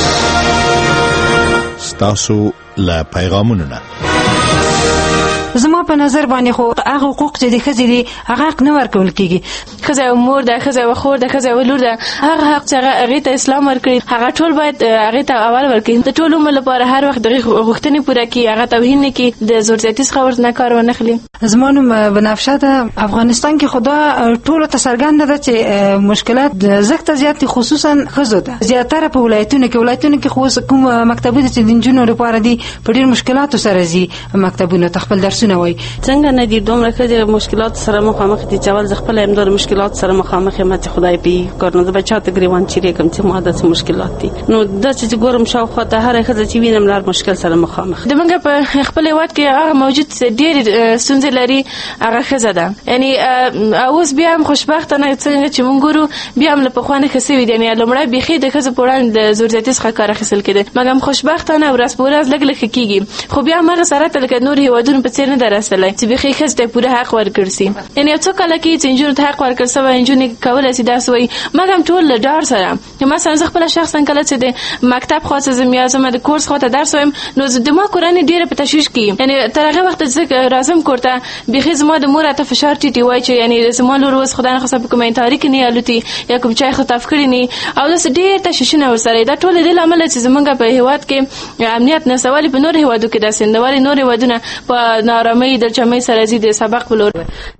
ستاسو له پیغامونو نه زما په نظر باندې خو هغه حقوق چې د ښځې دي هغه حق نه ورکول کېږي. ښځه یو مور ده، ښځه یو خور ده، ښځه یو لور ده. هغه حق چې هغې ته اسلام ورکړي هغه ټول باید هغې ته اول ورکړي. د ټول عمر لپاره هر وخت دغې غوښتنې پوره کړي، هغه توهین نه کړي، د زور زیاتي څخه ورته کار ونه اخلي. زما نوم بنفشه ده. افغانستان کې خو دا ټولو ته څرګنده ده چې مشکلات زښته زیات دي، خصوصا ښځو ته. زیاتره په ولایتونو کې ولایتونو کې خو کوم مکتبونه چې د نجونو لپاره دي په ډېر مشکلاتو سره ځي مکتبونو ته خپل درسونه وایي. څنګه نه دي دومره ښځې مشکلات سره مخامخ دي چې اول زه خپله یم د مشکلات سره مخامخ یم چې خدای پې کار نه زه به چا ته ګرېوان چیرېږم چې ما داسې مشکلات دي. نو داسې چې ګورم شاوخوا ته هره ښځه چې وینم له هر مشکل سره مخامخ. زموږ په خپل هېواد کې هغه موجود ډېرې ستونزې لري هغه ښځه ده. یعنې اوس بیا هم خوشبختانه څنګه چې موږ ګورو بیا هم له پخوا نه ښه سوي دي. یعنې لومړی بیخي د ښځو په وړاندې د زور زیاتي څخه کار اخیستل کېده، مګر خوشبختانه ورځ په ورځ لږ لږ ښه کېږي. خو بیا هم هغه سره ته لکه نور هېوادونو په څېر نه ده رسېدلی چې بیخي ښځې ته پوره حق ورکړل سي. یعنې یو څو کاله کې چې نجونو ته حق ورکړل سوی، نجونې کولی سي داسې وایي، مګر ټول له ډار سره. مثلا زه خپله شخصا کله چې د مکتب خواته ځم یا زما د کورس خواته درس وایم نو د ما کورنۍ ډېره په تشویش کې یم. یعنې تر هغه وخته زه راځم کور ته بیخي زما د مور راته فشار ټیټي وایي چې یعنې زما لور اوس خدای نخواسته په کومه انتحاري کې نه الوتي یا کوم چا یې خطاف کړي نه او داسې ډېر تشویشونه ورسره. دا ټول د دې له امله چې زموږ په هېواد کې امنیت نشته، ولې په نورو هېوادو کې داسې نه، ولې نور هېوادونه په ناارامۍ درجمۍ سره ځي د سبق په لور.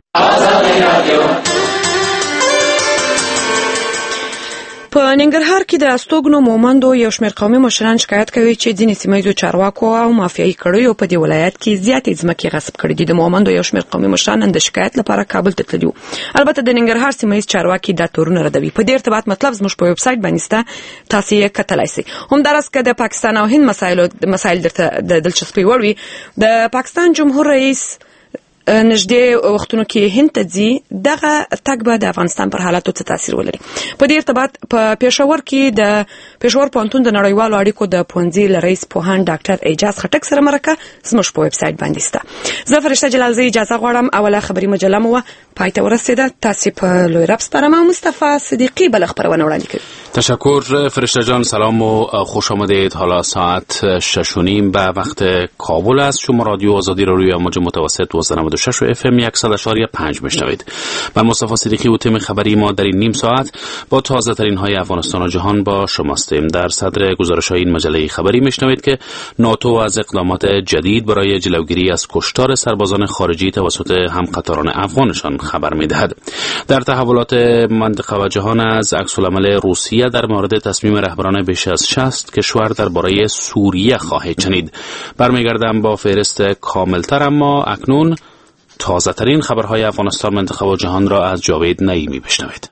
په ننګرهار کې د استوګنو مومندو یو شمېر قومي مشران شکایت کوي چې ځینې سیمه ییزو چارواکو او مافیایي کړیو په دې ولایت کې زیاتې ځمکې غصب کړي دي. د مومندو یو شمېر قومي مشران نن د شکایت لپاره کابل ته تللي وو. البته د ننګرهار سیمه ییز چارواکي دا تورونه ردوي. په دې ارتباط مطلب زموږ په ویب سایټ باندې شته، تاسو یې کتلی سئ. همداراز که د پاکستان او هند مسایلو مسایل درته د دلچسپۍ وړ وي، د پاکستان جمهور رئیس نږدې وختونو کې هند ته ځي دغه تګ به د افغانستان پر حالاتو څه تاثیر ولري. په دې ارتباط په پېښور کې د پېښور پوهنتون د نړیوالو اړیکو د پوهنځي رئیس پوهاند ډاکټر اعجاز خټک سره مرکه زموږ په ویب سټ باندې سته. زه فرشته جلالزی اجازه غواړم اوله خبري مجله مو پای ته ورسېده. تاسو په لوی رب سپارم. مصطفی صدیقی بل خبرونه وړاندې کوي. تشکر فرشته جان. سلام و خوش آمدید. حالا ساعت شش و نیم به وقت کابل است. شما رادیو آزادی رو روی امواج متوسط دویست و نود و شش و اف ام صد و پنج میشنوید. من مصطفی صدیقی و تیم خبری ما در این نیم ساعت با تازه ترین های افغانستان و جهان با شما هستیم. در صدر گزارش های این مجله خبری میشنوید که ناتو از اقدامات جدید برای جلوگیری از کشتار سربازان خارجی توسط همقطاران افغانشان خبر میدهد. در تحولات منطقه و جهان از عکس‌العمل روسیه در مورد تصمیم رهبران بیش از شصت کشور درباره سوریه خواهید شنید. برمیگردم با فهرست کاملتر، اما اکنون تازه ترین خبرهای افغانستان، منطقه و جهان را از جاوید نعیمی بشنوید.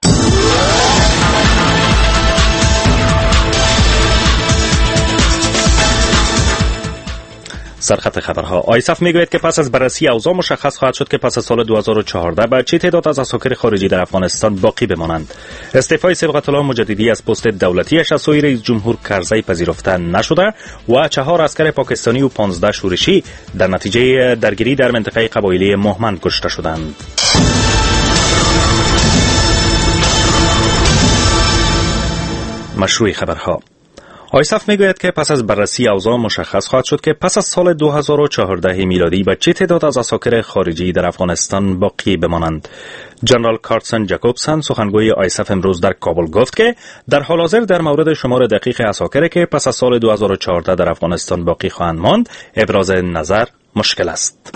سرخط خبرها. آیسف میگوید که پس از بررسی اوضاع مشخص خواهد شد که پس از سال دو هزار و چهارده به چه تعداد از عساکر خارجی در افغانستان باقی بمانند. استعفای صبغت الله مجددی از پست دولتیش از سوی رئیس جمهور کرزی پذیرفته نشده و چهار عسکر پاکستانی و پانزده شورشی در نتیجه درگیری در منطقه قبایلی مهمن کشته شدند. مشروع خبرها. آیسف میگوید که پس از بررسی اوضاع مشخص خواهد شد که پس از سال دو هزار و چهارده میلادی به چه تعداد از عساکر خارجی در افغانستان باقی بمانند. جنرال کارتسن جکوبسن سخنگوی آیسف امروز در کابل گفت که در حال حاضر در مورد شمار دقیق عساکری که پس از سال دو هزار و چهارده در افغانستان باقی خواهند ماند ابراز نظر مشکل است.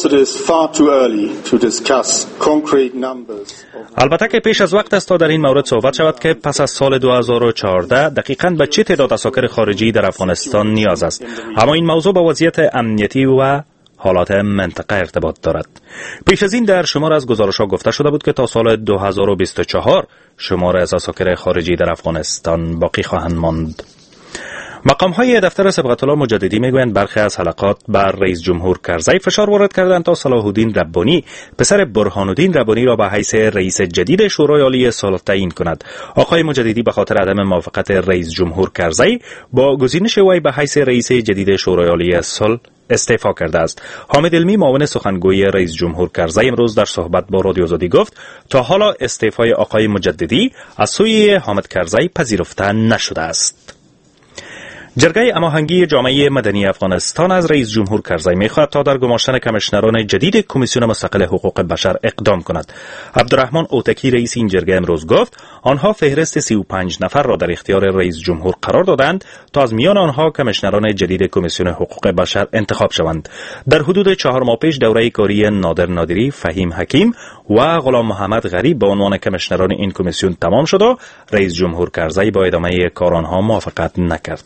البته که پیش از وقت است تا در این مورد صحبت شود که پس از سال دو هزار و چهارده دقیقاً به چه تعداد عساکر خارجی در افغانستان نیاز است، اما این موضوع با وضعیت امنیتی و حالات منطقه ارتباط دارد. پیش از این در شمار از گزارش‌ها گفته شده بود که تا سال دو هزار و بیست و چهار شمار از عساکر خارجی در افغانستان باقی خواهند ماند. مقام‌های دفتر صبغت الله مجددی میگویند برخی از حلقات بر رئیس جمهور کرزی فشار وارد کردند تا صلاح الدین ربانی پسر برهان الدین ربانی را به حیث رئیس جدید شورای عالی صلح تعیین کند. آقای مجددی به خاطر عدم موافقت رئیس جمهور کرزی با گزینش وی به حیث رئیس جدید شورای عالی صلح استعفا کرده است. حامد علمی معاون سخنگوی رئیس جمهور کرزی امروز در صحبت با رادیو آزادی گفت تا حالا استعفای آقای مجددی از سوی حامد کرزی پذیرفته نشده است. جرگه هماهنگی جامعه مدنی افغانستان از رئیس جمهور کرزی می‌خواهد تا در گماشتن کمیشنران جدید کمیسیون مستقل حقوق بشر اقدام کند. عبدالرحمن اوتکی رئیس این جرگه امروز گفت آنها فهرست سی و پنج نفر را در اختیار رئیس جمهور قرار دادند تا از میان آنها کمیشنران جدید کمیسیون حقوق بشر انتخاب شوند. در حدود چهار ماه پیش دوره کاری نادر نادری، فهیم حکیم و غلام محمد غریب به عنوان کمیشنران این کمیسیون تمام شد و رئیس جمهور کرزی با ادامه کار آنها موافقت نکرد.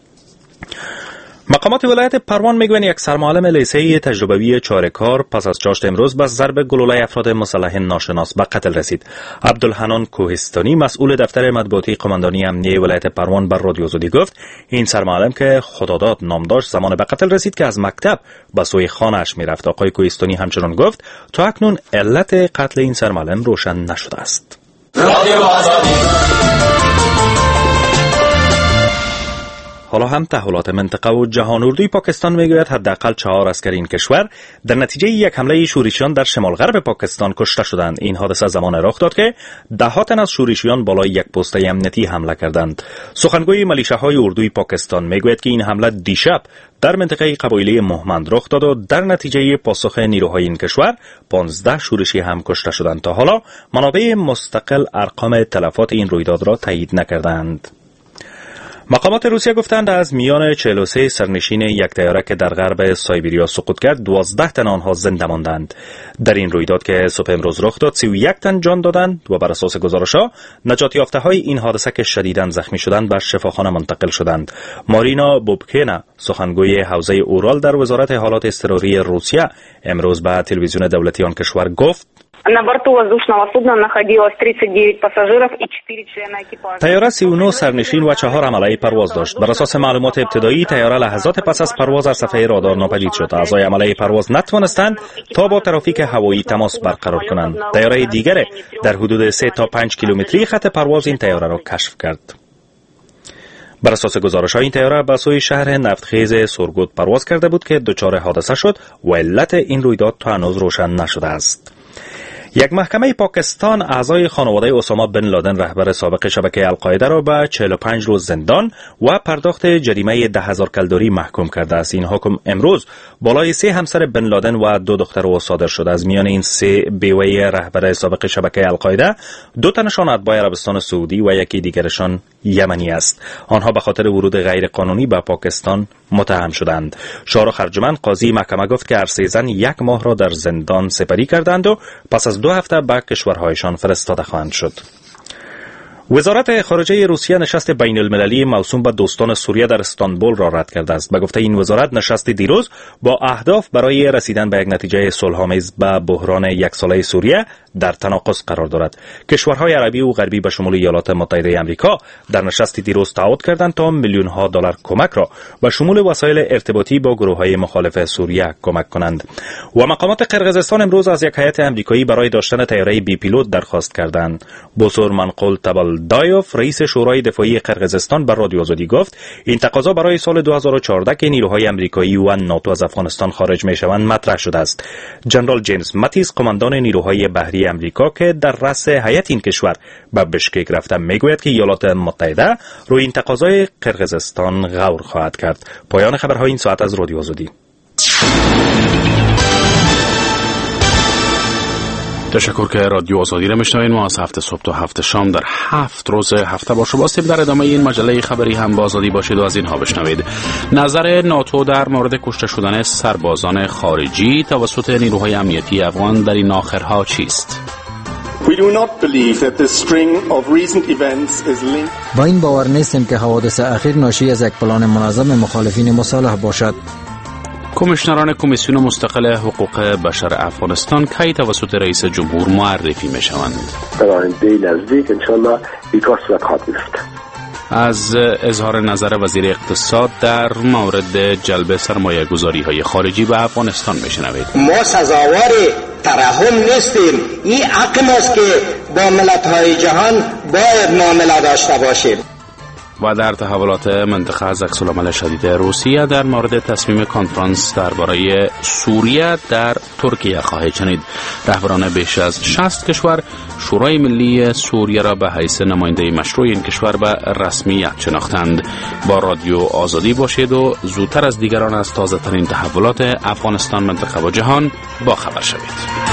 مقامات ولایت پروان میگویند یک سرمعلم لیسه تجربوی چاره‌کار پس از چاشت امروز به ضرب گلوله افراد مسلح ناشناس به قتل رسید. عبدالحنان کوهستانی مسئول دفتر مطبوعاتی قماندانی امنیه ولایت پروان بر رادیو آزادی گفت این سرمعلم که خداداد نام داشت زمان به قتل رسید که از مکتب به سوی خانه‌اش میرفت. آقای کوهستانی همچنان گفت تا اکنون علت قتل این سرمعلم روشن نشده است. رادیو آزادی. حالا هم تحولات منطقه و جهان. اردوی پاکستان میگوید حداقل چهار عسکر این کشور در نتیجه یک حمله شورشیان در شمال غرب پاکستان کشته شدند. این حادثه زمان رخ داد که ده ها تن از شورشیان بالای یک پست امنیتی حمله کردند. سخنگوی ملیشه‌های اردوی پاکستان میگوید که این حمله دیشب در منطقه قبایلی مهمند رخ داد و در نتیجه پاسخ نیروهای این کشور پانزده شورشی هم کشته شدند. تا حالا منابع مستقل ارقام تلفات این رویداد را تایید نکردند. مقامات روسیه گفتند از میان چهل و سه سرنشین یک طیاره که در غرب سایبریا سقوط کرد دوازده تن آنها زنده ماندند. در این رویداد که صبح امروز رخ داد سی و یک تن جان دادند و بر اساس گزارش‌ها نجات یافته‌های این حادثه که شدیداً زخمی شدند به شفاخانه منتقل شدند. مارینا بوبکینا سخنگوی حوزه اورال در وزارت حالات اضطراری روسیه امروز به تلویزیون دولتی آن کشور گفت На борту воздушного судна находилось тридцать девять пассажиров и четыре члена экипажа. طیاره سی و نه سرنشین و چهار عمله پرواز داشت. بر اساس معلومات ابتدایی طیاره لحظات پس از پرواز از صفحه رادار ناپدید شد. اعضای عمله پرواز نتوانستند تا با ترافیک هوایی تماس برقرار کنند. طیاره دیگر در حدود سه تا پنج کیلومتری خط پرواز این طیاره را کشف کرد. بر اساس گزارش‌ها این طیاره به سوی شهر نفتخیز سورگوت پرواز کرده بود که دچار حادثه شد و علت این رویداد تا هنوز روشن نشده است. یک محکمه پاکستان اعضای خانواده اسامه بن لادن رهبر سابق شبکه القاعده را به چهل و پنج روز زندان و پرداخت جریمه ده هزار کلداری محکوم کرده است. این حکم امروز بالای سه همسر بن لادن و دو دختر او صادر شده. از میان این سه بیوه رهبر سابق شبکه القاعده دو تنشان اتباع عربستان سعودی و یکی دیگرشان یمنی است. آنها به خاطر ورود غیر قانونی به پاکستان متهم شدند. شارخ ارجمند قاضی محکمه گفت که هر سه زن یک ماه را در زندان سپری کردند و پس از دو هفته به کشورهایشان فرستاده خواهند شد. وزارت خارجه روسیه نشست بین المللی موسوم به دوستان سوریه در استانبول را رد کرده است. به گفته این وزارت نشست دیروز با اهداف برای رسیدن به یک نتیجه صلح‌آمیز به بحران یک ساله سوریه در تناقض قرار دارد. کشورهای عربی و غربی به شمول ایالات متحده آمریکا در نشست دیروز تعهد کردند تا میلیون ها دلار کمک را به شمول وسایل ارتباطی با گروه‌های مخالف سوریه کمک کنند. و مقامات قرقیزستان امروز از یک هیئت آمریکایی برای داشتن طیاره بی پیلوت درخواست کردند. بوسور منقول تبالدایوف رئیس شورای دفاعی قرقیزستان بر رادیو آزادی گفت این تقاضا برای سال دو هزار و چهارده که نیروهای آمریکایی و ناتو از افغانستان خارج می‌شوند مطرح شده است. جنرال جیمز ماتیس قماندان نیروهای بحری امریکا که در رأس هیئت این کشور به بشکک رفته میگوید که ایالات متحده روی این تقاضای قرقیزستان غور خواهد کرد. پایان خبرهای این ساعت از رادیو آزادی. تشکر که رادیو آزادی را میشنوین. ما از هفت صبح تا هفت شام در هفت روز هفته با شما هستیم. در ادامه این مجله خبری هم با آزادی باشید و از اینها بشنوید. نظر ناتو در مورد کشته شدن سربازان خارجی توسط نیروهای امنیتی افغان در این آخرها چیست؟ با این باور نیستیم که حوادث اخیر ناشی از یک پلان منظم مخالفین مصالحه باشد. کمیشنران کمیسیون مستقل حقوق بشر افغانستان کی توسط رئیس جمهور معرفی می شوند؟ در آینده نزدیک انشالله این کار صورت خواهد گرفت. از اظهار نظر وزیر اقتصاد در مورد جلب سرمایه گذاری های خارجی به افغانستان می شنوید. ما سزاوار ترحم نیستیم. این حق ماست که با ملت های جهان باید معامله داشته باشیم. و در تحولات منطقه از عکس‌العمل شدید روسیه در مورد تصمیم کنفرانس درباره سوریه در ترکیه خواهید شنید. رهبران بیش از شصت کشور شورای ملی سوریه را به حیث نماینده مشروع این کشور به رسمیت شناختند. با رادیو آزادی باشید و زودتر از دیگران از تازه ترین تحولات افغانستان، منطقه و جهان با خبر شوید.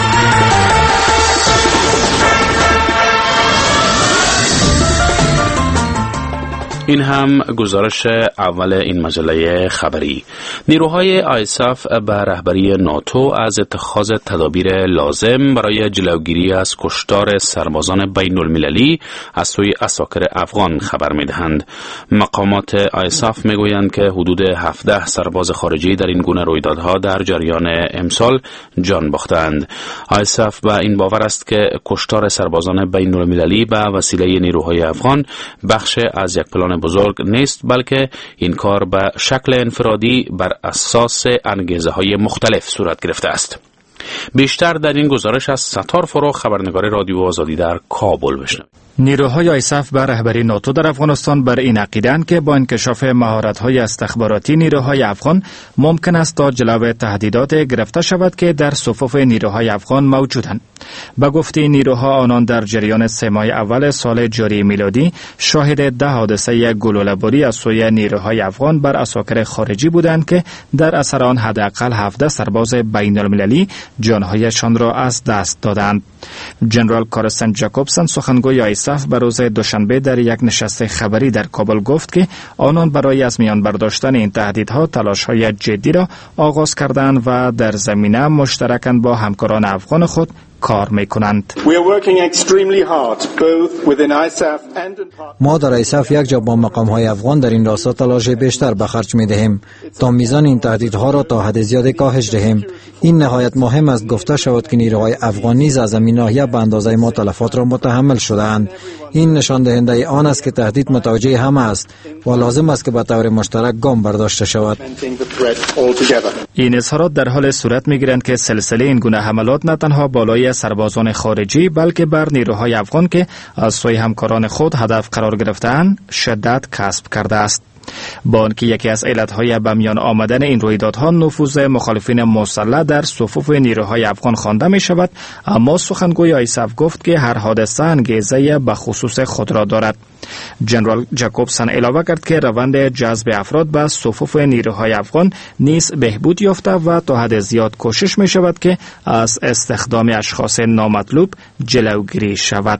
این هم گزارش اول این مجله خبری. نیروهای آیساف به رهبری ناتو از اتخاذ تدابیر لازم برای جلوگیری از کشتار سربازان بین المللی از سوی عساکر افغان خبر می‌دهند. مقامات آیساف میگویند که حدود هفده سرباز خارجی در این گونه رویدادها در جریان امسال جان باختند. آیساف به این باور است که کشتار سربازان بین المللی به وسیله نیروهای افغان بخش از یک پلان بزرگ نیست، بلکه این کار به شکل انفرادی بر اساس انگیزه های مختلف صورت گرفته است. بیشتر در این گزارش از ستار فروغ، خبرنگار رادیو آزادی در کابل بشنوید. نیروهای آیساف به رهبری ناتو در افغانستان بر این عقیده‌اند که با انکشاف مهارت‌های استخباراتی نیروهای افغان ممکن است تا جلوی تهدیدات گرفته شود که در صفوف نیروهای افغان موجودند. به گفته نیروها، آنان در جریان سه ماه اول سال جاری میلادی شاهد ده حادثه گلوله‌باری از سوی نیروهای افغان بر عساکر خارجی بودند که در اثر آن حداقل هفده سرباز بین المللی جانهایشان را از دست دادند. جنرال کارسن جاکوبسن، سخنگوی آیساف، به روز دوشنبه در یک نشست خبری در کابل گفت که آنان برای از میان برداشتن این تهدیدها تلاش‌های جدی را آغاز کردند و در زمینه مشترکاً با همکاران افغان خود کار میکنند. ما در آیساف یک جا با مقام های افغان در این راستا تلاش بیشتر به خرج می دهیم تا میزان این تهدیدها را تا حد زیاد کاهش دهیم. این نهایت مهم است گفته شود که نیروهای افغان نیز از زمین همین ناحیه به اندازه ما تلفات را متحمل شدند. این نشان دهنده آن است که تهدید متوجه همه است و لازم است که به طور مشترک گام برداشته شود. این اظهارات در حال صورت می‌گیرند که سلسله این گونه حملات نه تنها بالای سربازان خارجی بلکه بر نیروهای افغان که از سوی همکاران خود هدف قرار گرفته‌اند شدت کسب کرده است. با آنکه یکی از علتهای به میان آمدن این رویدادها نفوذ مخالفین مسلح در صفوف نیروهای افغان خوانده می شود، اما سخنگوی آیساف گفت که هر حادثه انگیزه به خصوص خود را دارد. جنرال جاکوبسن علاوه کرد که روند جذب افراد به صفوف نیروهای افغان نیز بهبود یافته و تا حد زیاد کوشش می شود که از استخدام اشخاص نامطلوب جلوگیری شود.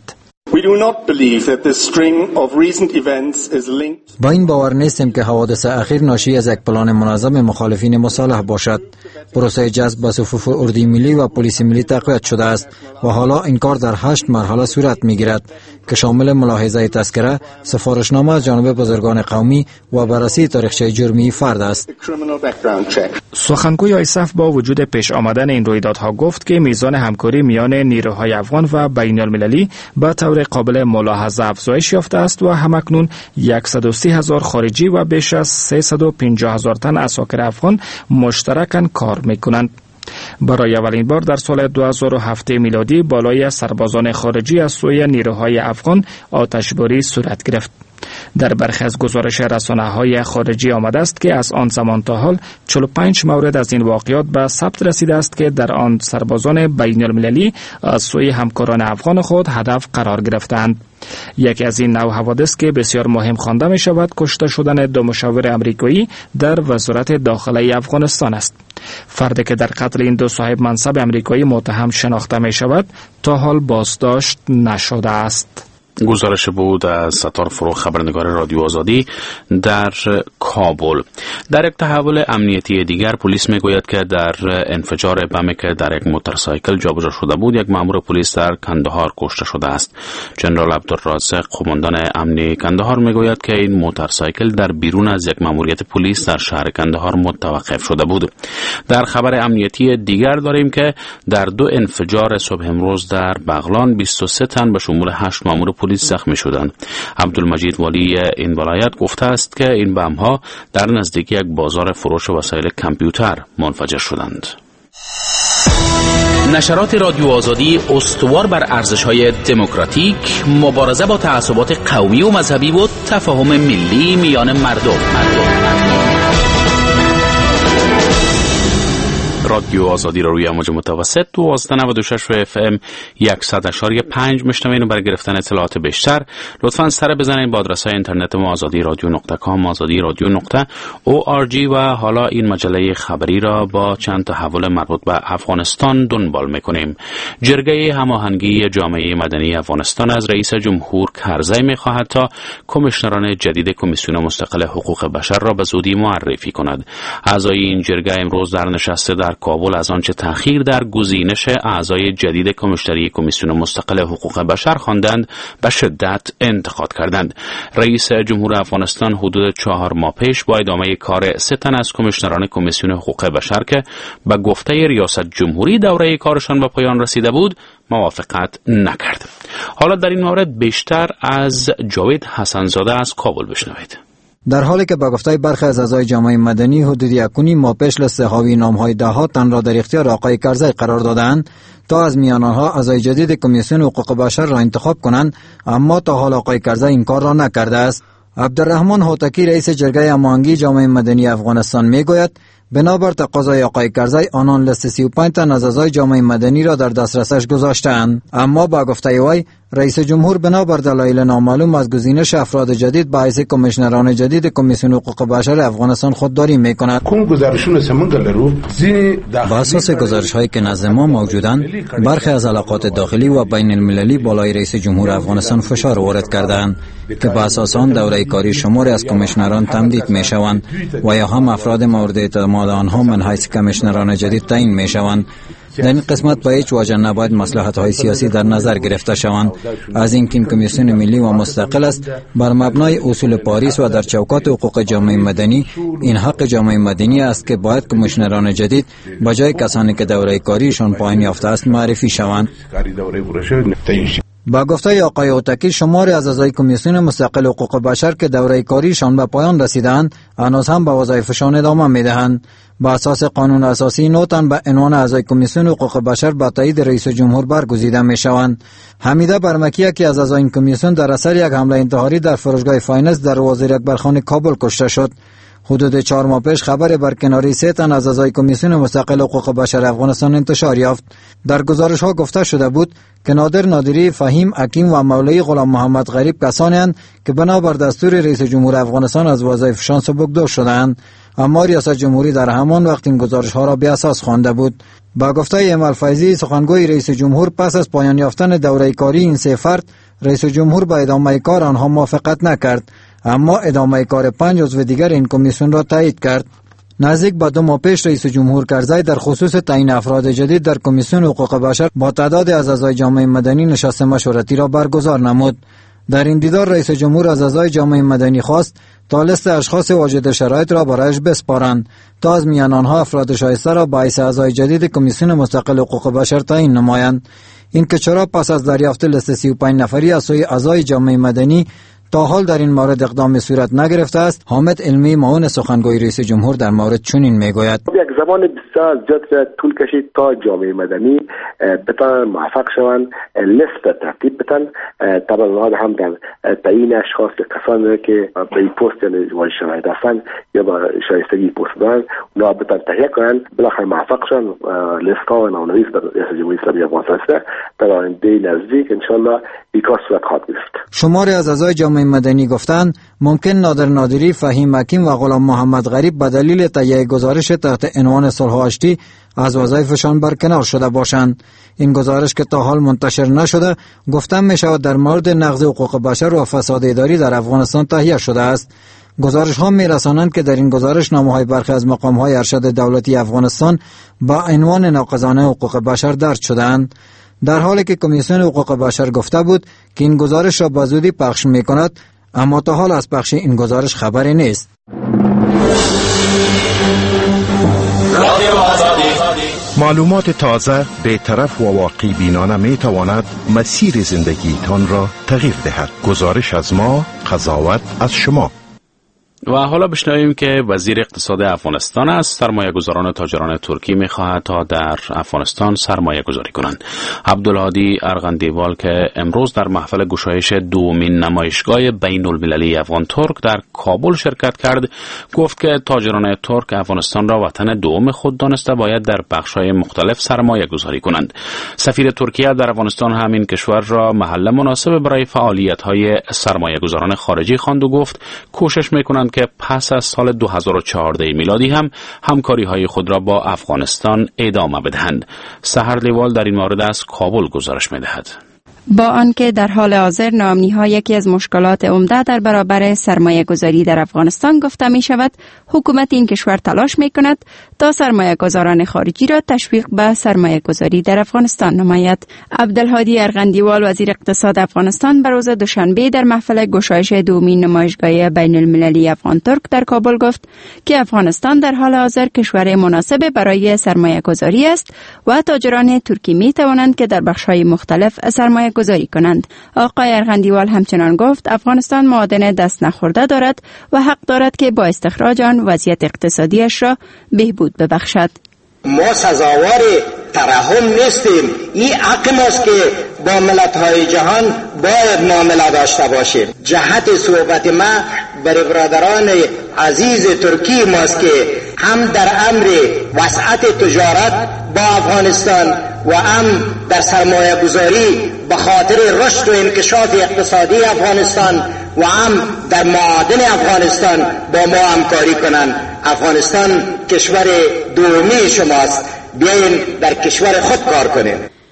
با این باور نیستیم که حوادث اخیر ناشی از یک پلان منظم مخالفین مصالح باشد. پروسه جذب به صفوف اردوی ملی و پلیس ملی تقویت شده است و حالا این کار در هشت مرحله صورت می‌گیرد که شامل ملاحظه تذکره، سفارشنامه از جانب بزرگان قومی و بررسی تاریخچه جرمی فرد است. سخنگوی آیساف با وجود پیش آمدن این رویدادها گفت که میزان همکاری میان نیروهای افغان و بین المللی به طور قابل ملاحظه افزایش یافته است و همکنون صد و سی هزار خارجی و بیش از سیصد و پنجاه هزار تن عساکر افغان مشترکاً کار میکنند. برای اولین بار در سال دو هزار و هفت میلادی بالای سربازان خارجی از سوی نیروهای افغان آتشباری صورت گرفت. در برخی از گزارش رسانه‌های خارجی آمده است که از آن زمان تا حال چهل و پنج مورد از این واقعات به ثبت رسیده است که در آن سربازان بین المللی از سوی همکاران افغان خود هدف قرار گرفتند. یکی از این نوع حوادث که بسیار مهم خوانده می شود کشته شدن دو مشاور امریکایی در وزارت داخله افغانستان است. فردی که در قتل این دو صاحب منصب امریکایی متهم شناخته می شود تا حال بازداشت نشده است. گزارش بود از ستار فروغ، خبرنگار رادیو آزادی در کابل. در یک تحول امنیتی دیگر پلیس میگوید که در انفجار بمی که در یک موتورسایکل جابجا شده بود یک مأمور پلیس در کندهار کشته شده است. جنرال عبدالرازق قماندان امنی کندهار میگوید که این موتورسایکل در بیرون از یک مأموریت پلیس در شهر کندهار متوقف شده بود. در خبر امنیتی دیگر داریم که در دو انفجار صبح امروز در بغلان بیست و سه تن به شمول هشت مأمور پلیس زخمی شدند. عبدالمجید والی این ولایت گفته است که این بم‌ها در نزدیکی یک بازار فروش وسایل کامپیوتر منفجر شدند. نشرات رادیو آزادی استوار بر ارزش‌های دموکراتیک، مبارزه با تعصبات قومی و مذهبی و تفاهم ملی میان مردم. رادیو آزادی را روی امواج متوسط دوازده نود و شش اف ام صد اشاری پنج میشنوین و برای گرفتن اطلاعات بیشتر لطفاً سر بزنید به آدرس اینترنت ما آزادی رادیو نقطه کام، آزادی رادیو نقطه او آر جی و حالا این مجله خبری را با چند تحول مربوط به افغانستان دنبال میکنیم. جرگه هماهنگی جامعه مدنی افغانستان از رئیس جمهور کرزی میخواهد تا کمیشنران جدید کمیسیون مستقل حقوق بشر را به زودی معرفی کند. اعضای این جرگه امروز در نشست در کابل از آنچه تأخیر در گزینش اعضای جدید کمیشنری کمیسیون مستقل حقوق بشر خواندند به شدت انتقاد کردند. رئیس جمهور افغانستان حدود چهار ماه پیش با ادامه کار سه تن از کمیشنران کمیسیون حقوق بشر که به گفته ریاست جمهوری دوره کارشان به پایان رسیده بود موافقت نکرد. حالا در این مورد بیشتر از جاوید حسنزاده از کابل بشنوید. در حالی که به گفته برخی از اعضای جامعه مدنی حدود یکونی ماه پیش لیست حاوی نام‌های ده ها تن را در اختیار آقای کرزی قرار دادند تا از میان آنها اعضای جدید کمیسیون حقوق بشر را انتخاب کنند، اما تا حال آقای کرزی این کار را نکرده است. عبدالرحمن هوتکی رئیس جرگه هماهنگی جامعه مدنی افغانستان میگوید بنابر تقاضای آقای کرزی آنان لیست سی و پنج تن از اعضای جامعه مدنی را در دسترسش گذاشته‌اند، اما با گفته وی رئیس جمهور بنابر دلایل نامعلوم از گزینش افراد جدید به حیث کمیشنران جدید کمیسیون حقوق بشر افغانستان خودداری میکند. بر اساس گزارش‌هایی که نزد ما موجودند، برخی از علاقات داخلی و بین المللی بالای رئیس جمهور افغانستان فشار وارد کردند که به اساس آن دوره کاری شماری از کمیشنران تمدید میشوند و یا هم افراد مورد اعتماد آنها من حیث کمیشنران جدید تعیین میشوند. در این قسمت به هیچ وجه نباید مصلحت‌های سیاسی در نظر گرفته شوند. از اینکه این کمیسیون ملی و مستقل است، بر مبنای اصول پاریس و در چوکات حقوق جامعه مدنی، این حق جامعه مدنی است که باید کمیشنران جدید به جای کسانی که دوره کاریشان پایان یافته است معرفی شوند. با گفته آقای اوتکی، شماری از اعضای کمیسیون مستقل حقوق بشر که دوره کاریشان به پایان رسیدند هنوز هم به وظایفشان ادامه میدهند. با اساس قانون اساسی نو تن به عنوان اعضای کمیسیون حقوق بشر با تایید رئیس جمهور برگزیده میشوند. حمیده برمکی که از اعضای این کمیسیون در اثر یک حمله انتحاری در فروشگاه فایننس در وزیر اکبرخان کابل کشته شد. حدود چهار ماه پیش خبر برکناری سه تن از اعضای کمیسیون مستقل حقوق بشر افغانستان انتشار یافت. در گزارش ها گفته شده بود که نادر نادری، فهیم حکیم و مولوی غلام محمد غریب کسانی اند که بنابر دستور رئیس جمهور افغانستان از وظایفشان سبکدار شدند، اما ریاست جمهوری در همان وقت این گزارش ها را بی اساس خوانده بود. با گفته امال فیضی، سخنگوی رئیس جمهور، پس از پایان یافتن دوره کاری این سه فرد، رئیس جمهور با ادامه کار آنها موافقت نکرد، اما ادامه کار پنج عضو دیگر این کمیسیون را تایید کرد. نزدیک به دو ماه پیش رئیس جمهور کرزی در خصوص تعیین افراد جدید در کمیسیون حقوق بشر با تعداد از اعضای جامعه مدنی نشست مشورتی را برگزار نمود. در این دیدار رئیس جمهور از اعضای جامعه مدنی خواست تا لیست اشخاص واجد شرایط را برایش بسپارند تا از میان آنها افراد شایسته را باعث اعضای جدید کمیسیون مستقل حقوق بشر تعیین نمایند. این که چرا پس از دریافت لیست سی و پنج نفری از سوی اعضای جامعه مدنی تا حال در این مورد اقدام صورت نگرفته است، حامد علمی معاون سخنگوی رئیس جمهور در مورد چنین میگوید: یک زمان بسیار زیاد طول کشید تا جامعه مدنی بتوان موفق شوند لیست ترتیب بدن، طبعا هم در تعیین اشخاص کسانی که به این پست یعنی واجد شرایط هستند یا با شایستگی پست دارند اونا بتوان تهیه کنند. بالاخره موفق شدن لیست ها و نامنویس در ریاست جمهوری اسلامی افغانستان است. در آینده نزدیک ان شاء الله این کار صورت خواهد گرفت. شماری از اعضای جامعه مدنی گفتند ممکن نادر نادری، فهیم حکیم و غلام محمد غریب به دلیل تهیه گزارش تحت عنوان صلح و آشتی از وظایفشان برکنار شده باشند. این گزارش که تا حال منتشر نشده، گفتن می شود در مورد نقض حقوق بشر و فساد اداری در افغانستان تهیه شده است. گزارش ها می رسانند که در این گزارش نامه‌های برخی از مقام های ارشد دولتی افغانستان با عنوان ناقضانه حقوق بشر درج شده‌اند، در حالی که کمیسیون حقوق بشر گفته بود که این گزارش را به زودی پخش می کند، اما تا حال از پخش این گزارش خبری نیست. معلومات تازه، بی‌طرف و واقعی بینانه می تواند مسیر زندگیتان را تغییر دهد. گزارش از ما، قضاوت از شما. و حالا بشنویم که وزیر اقتصاد افغانستان است سرمایه گذاران و تاجران ترکی می خواهد تا در افغانستان سرمایه گذاری کنند. عبدالهادی ارغندیوال که امروز در محفل گشایش دومین نمایشگاه بین المللی افغان ترک در کابل شرکت کرد، گفت که تاجران ترک افغانستان را وطن دوم خود دانسته باید در بخش‌های مختلف سرمایه گذاری کنند. سفیر ترکیه در افغانستان همین کشور را محل مناسب برای فعالیت‌های سرمایه گذاران خارجی خواند و گفت کوشش می‌کنند که پس از سال دو هزار و چهارده میلادی هم همکاری‌های خود را با افغانستان ادامه بدهند. سحر لیوال در این مورد از کابل گزارش می‌دهد. با آنکه در حال حاضر ناامنی‌ها یکی از مشکلات عمده در برابر سرمایه گذاری در افغانستان گفته می شود، حکومت این کشور تلاش می کند تا سرمایه گذاران خارجی را تشویق به سرمایه گذاری در افغانستان نماید. عبدالهادی ارغندیوال وزیر اقتصاد افغانستان به روز دوشنبه در محفل گشایش دومین نمایشگاه بین المللی افغان ترک در کابل گفت که افغانستان در حال حاضر کشور مناسب برای سرمایه گذاری است و تاجران ترکی می توانند که در بخش‌های مختلف سرمایه گذاری کنند. آقای ارغندیوال همچنان گفت افغانستان معادن دست نخورده دارد و حق دارد که با استخراج آن وضعیت اقتصادیش را بهبود ببخشد. ما سزاوار ترحم نیستیم. این حق ماست که با ملت‌های جهان باید معامله داشته باشیم. جهت صحبت ما برای برادران عزیز ترکی ماست که هم در امر وسعت تجارت با افغانستان و هم در سرمایه گذاری به خاطر رشد و انکشاف اقتصادی افغانستان و هم در معادن افغانستان با ما همکاری کنند. افغانستان کشور دومی شماست، بیاین در کشور خود کار کنیم.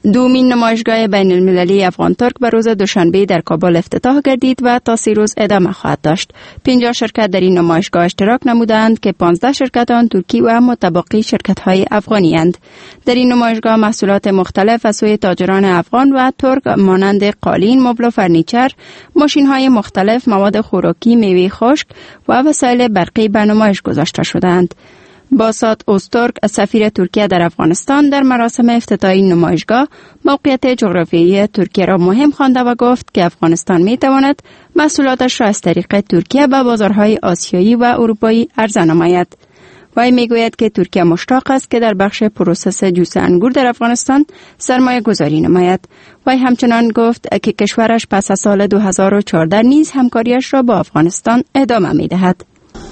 دومین نمایشگاه بین المللی افغان ترک به روز دوشنبه در کابل افتتاح گردید و تا سه روز ادامه خواهد داشت. پنجاه شرکت در این نمایشگاه اشتراک نمودند که پانزده شرکت آن ترکی و متبقی شرکت‌های افغانی اند. در این نمایشگاه محصولات مختلف از سوی تاجران افغان و ترک مانند قالین، مبل و فرنیچر، ماشین‌های مختلف، مواد خوراکی، میوه خشک و وسایل برقی به نمایش گذاشته شدند. باسات اوستورک، سفیر ترکیه در افغانستان، در مراسم افتتاحی نمایشگاه موقعیت جغرافیایی ترکیه را مهم خوانده و گفت که افغانستان می تواند محصولاتش را از طریق ترکیه به بازارهای آسیایی و اروپایی عرضه نماید. وی می گوید که ترکیه مشتاق است که در بخش پروسس جوس انگور در افغانستان سرمایه گذاری نماید. وی همچنان گفت که کشورش پس از سال دو هزار و چهارده نیز همکاریش را با افغانستان ادامه می دهد.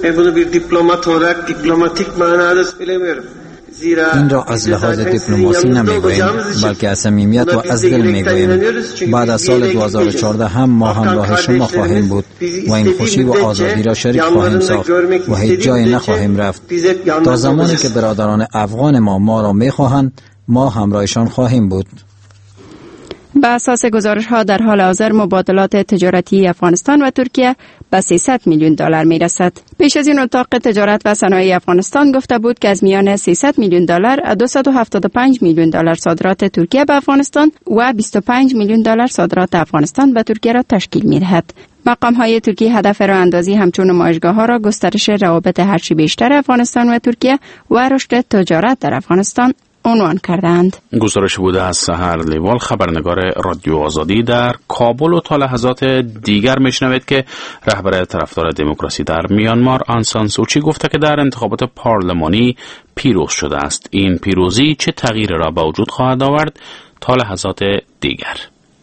این را از لحاظ دیپلماسی نمیگوییم، بلکه از صمیمیت و از دل میگوییم. بعد از سال دو هزار و چهارده هم ما همراه شما خواهیم بود و این خوشی و آزادی را شریک خواهیم ساخت و هیچ جای نخواهیم رفت. تا زمانی که برادران افغان ما ما را میخواهند، ما همراهشان خواهیم بود. به اساس گزارش ها در حال حاضر مبادلات تجارتی افغانستان و ترکیه به سیصد میلیون دلار می رسد. پیش از این اتاق تجارت و صنایع افغانستان گفته بود که از میان سیصد میلیون دلار دویست و هفتاد و پنج میلیون دلار صادرات ترکیه به افغانستان و بیست و پنج میلیون دلار صادرات افغانستان به ترکیه را تشکیل می دهد. مقام های ترکیه هدف راهاندازی همچون نمایشگاه ها را گسترش روابط هرچی بیشتر افغانستان و ترکیه و رشد تجارت در افغانستان عنوان کردند. گزارش بوده از سحر لیوال، خبرنگار رادیو آزادی در کابل. و تا لحظات دیگر میشنوید که رهبر طرفدار دموکراسی در میانمار آنگ سان سوچی گفته که در انتخابات پارلمانی پیروز شده است. این پیروزی چه تغییری را به وجود خواهد آورد؟ تا لحظات دیگر.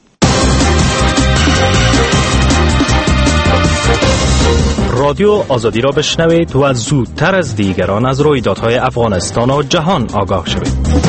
رادیو آزادی را بشنوید و زودتر از دیگران از رویدادهای افغانستان و جهان آگاه شوید.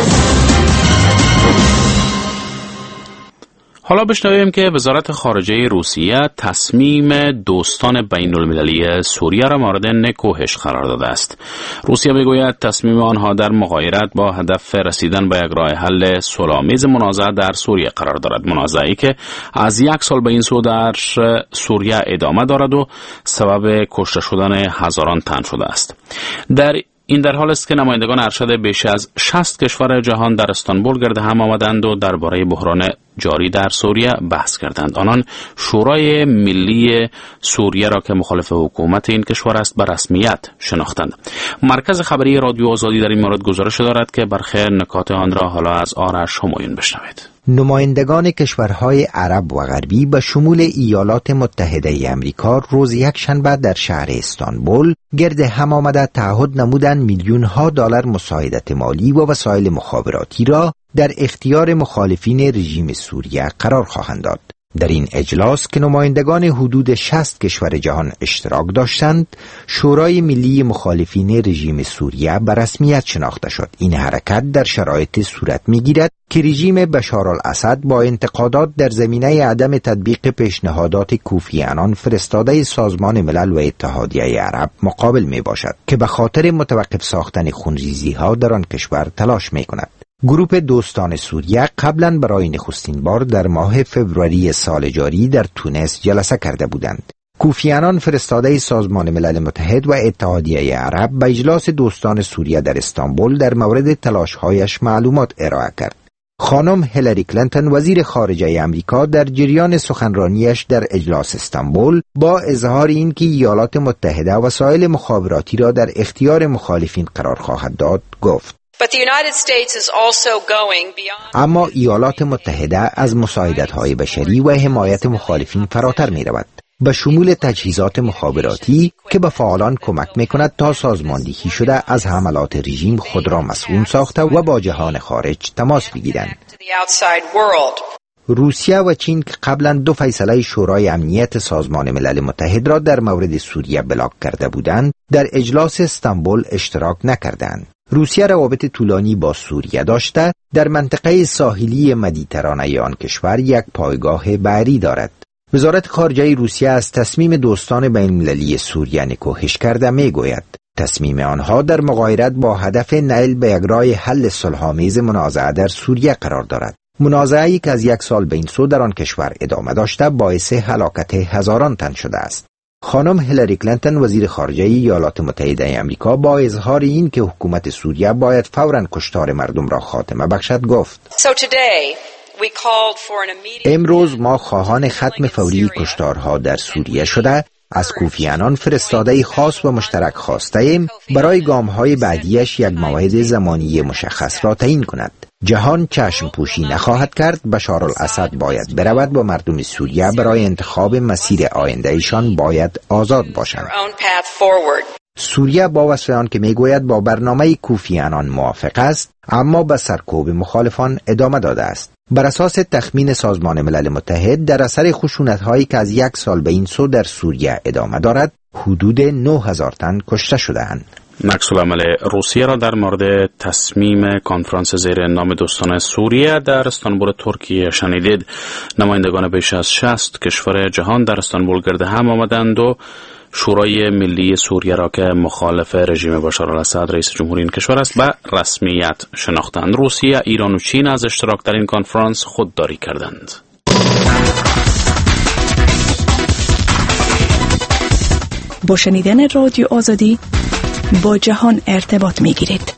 حالا بشنویم که وزارت خارجه روسیه تصمیم دوستان بین المللی سوریه را مورد نکوهش قرار داده است. روسیه میگوید تصمیم آنها در مغایرت با هدف رسیدن به یک راه حل صلح‌آمیز منازعه در سوریه قرار دارد. منازعه‌ای که از یک سال به این سو در سوریه ادامه دارد و سبب کشته شدن هزاران تن شده است. در این در حال است که نمایندگان ارشد بیش از شصت کشور جهان در استانبول گرد هم آمدند و درباره بحران جاری در سوریه بحث کردند. آنان شورای ملی سوریه را که مخالف حکومت این کشور است به رسمیت شناختند. مرکز خبری رادیو آزادی در این مورد گزارش دارد که برخی نکات آن را حالا از آرش همایون بشنوید. نمایندگان کشورهای عرب و غربی به شمول ایالات متحده امریکا روز یکشنبه در شهر استانبول گرد هم آمده تعهد نمودند میلیون ها دلار مساعدت مالی و وسایل مخابراتی را در اختیار مخالفین رژیم سوریه قرار خواهند داد. در این اجلاس که نمایندگان حدود شصت کشور جهان اشتراک داشتند، شورای ملی مخالفین رژیم سوریه به رسمیت شناخته شد. این حرکت در شرایط صورت می‌گیرد که رژیم بشارالاسد با انتقادات در زمینه عدم تطبیق پیشنهادات کوفی عنان فرستاده سازمان ملل و اتحادیه عرب مقابل می باشد که به خاطر متوقف ساختن خونریزی ها در آن کشور تلاش می کند. گروه دوستان سوریه قبلا برای نخستین بار در ماه فوریه سال جاری در تونس جلسه کرده بودند. کوفی عنان فرستاده سازمان ملل متحد و اتحادیه عرب به اجلاس دوستان سوریه در استانبول در مورد تلاش‌هایش معلومات ارائه کرد. خانم هیلاری کلینتون وزیر خارجه امریکا در جریان سخنرانیش در اجلاس استانبول با اظهار اینکه ایالات متحده وسایل مخابراتی را در اختیار مخالفین قرار خواهد داد گفت: اما ایالات متحده از مساعدت‌های بشری و حمایت مخالفین فراتر می‌رود، به شمول تجهیزات مخابراتی که به فعالان کمک می‌کند تا سازماندهی شده از حملات رژیم خود را مسئول ساخته و با جهان خارج تماس بگیرند. روسیه و چین که قبلا دو فیصله شورای امنیت سازمان ملل متحد را در مورد سوریه بلاک کرده بودند، در اجلاس استانبول اشتراک نکردند. روسیه روابط طولانی با سوریه داشته، در منطقه ساحلی مدیترانه آن کشور یک پایگاه بحری دارد. وزارت خارجه روسیه از تصمیم دوستان بین المللی سوریه نکوهش کرده می گوید تصمیم آنها در مغایرت با هدف نیل به یک راه حل صلح‌آمیز منازعه در سوریه قرار دارد. منازعه‌ای که از یک سال به این سو در آن کشور ادامه داشته باعث هلاکت هزاران تن شده است. خانم هیلاری کلینتون وزیر خارجه ایالات متحده آمریکا با اظهار این که حکومت سوریه باید فوراً کشتار مردم را خاتمه بخشد گفت: امروز ما خواهان ختم فوری کشتارها در سوریه شده از کوفی عنان فرستاده خاص و مشترک خواسته ایم برای گام‌های بعدیش یک موعد زمانی مشخص را تعیین کند. جهان چشم پوشی نخواهد کرد. بشار الاسد باید برود و مردم سوریه برای انتخاب مسیر آینده ایشان باید آزاد باشند. سوریه با وصف آن که میگوید با برنامه کوفی عنان موافق است، اما به سرکوب مخالفان ادامه داده است. بر اساس تخمین سازمان ملل متحد در اثر خشونت‌هایی که از یک سال به این سو در سوریه ادامه دارد، حدود نه هزار تن کشته شده‌اند. نقص العمل روسیه را در مورد تصمیم کنفرانس زیر نام دوستان سوریه در استانبول ترکیه شنیدید. نمایندگان بیش از شصت کشور جهان در استانبول گرد هم آمدند و شورای ملی سوریه را که مخالف رژیم بشار الاسد رئیس جمهوری این کشور است به رسمیت شناختند. روسیه، ایران و چین از اشتراک در این کنفرانس خودداری کردند. با شنیدن رادیو آزادی با جهان ارتباط می‌گیرید.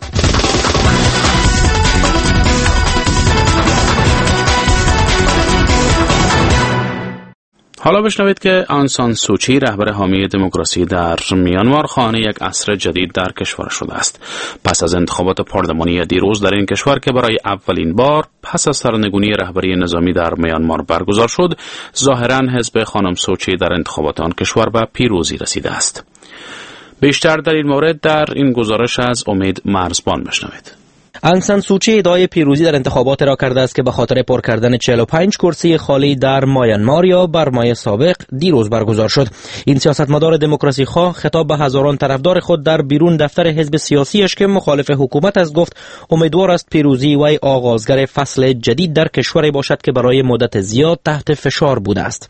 حالا بشنوید که آن سان سوچی رهبر حامی دموکراسی در میانمار خواهان یک عصر جدید در کشور شده است. پس از انتخابات پارلمانی دیروز در این کشور که برای اولین بار پس از سرنگونی رهبری نظامی در میانمار برگزار شد، ظاهراً حزب خانم سوچی در انتخابات آن کشور به پیروزی رسیده است. بیشتر در این مورد در این گزارش از امید مرزبان بشنوید. آنگ سان سوچی ادعای پیروزی در انتخابات را کرده است که به خاطر پر کردن چهل و پنج کرسی خالی در میانمار یا برمای سابق دیروز برگزار شد. این سیاستمدار دموکراسی خواه خطاب به هزاران طرفدار خود در بیرون دفتر حزب سیاسیش که مخالف حکومت است گفت امیدوار است پیروزی وی آغازگر فصل جدید در کشوری باشد که برای مدت زیاد تحت فشار بوده است.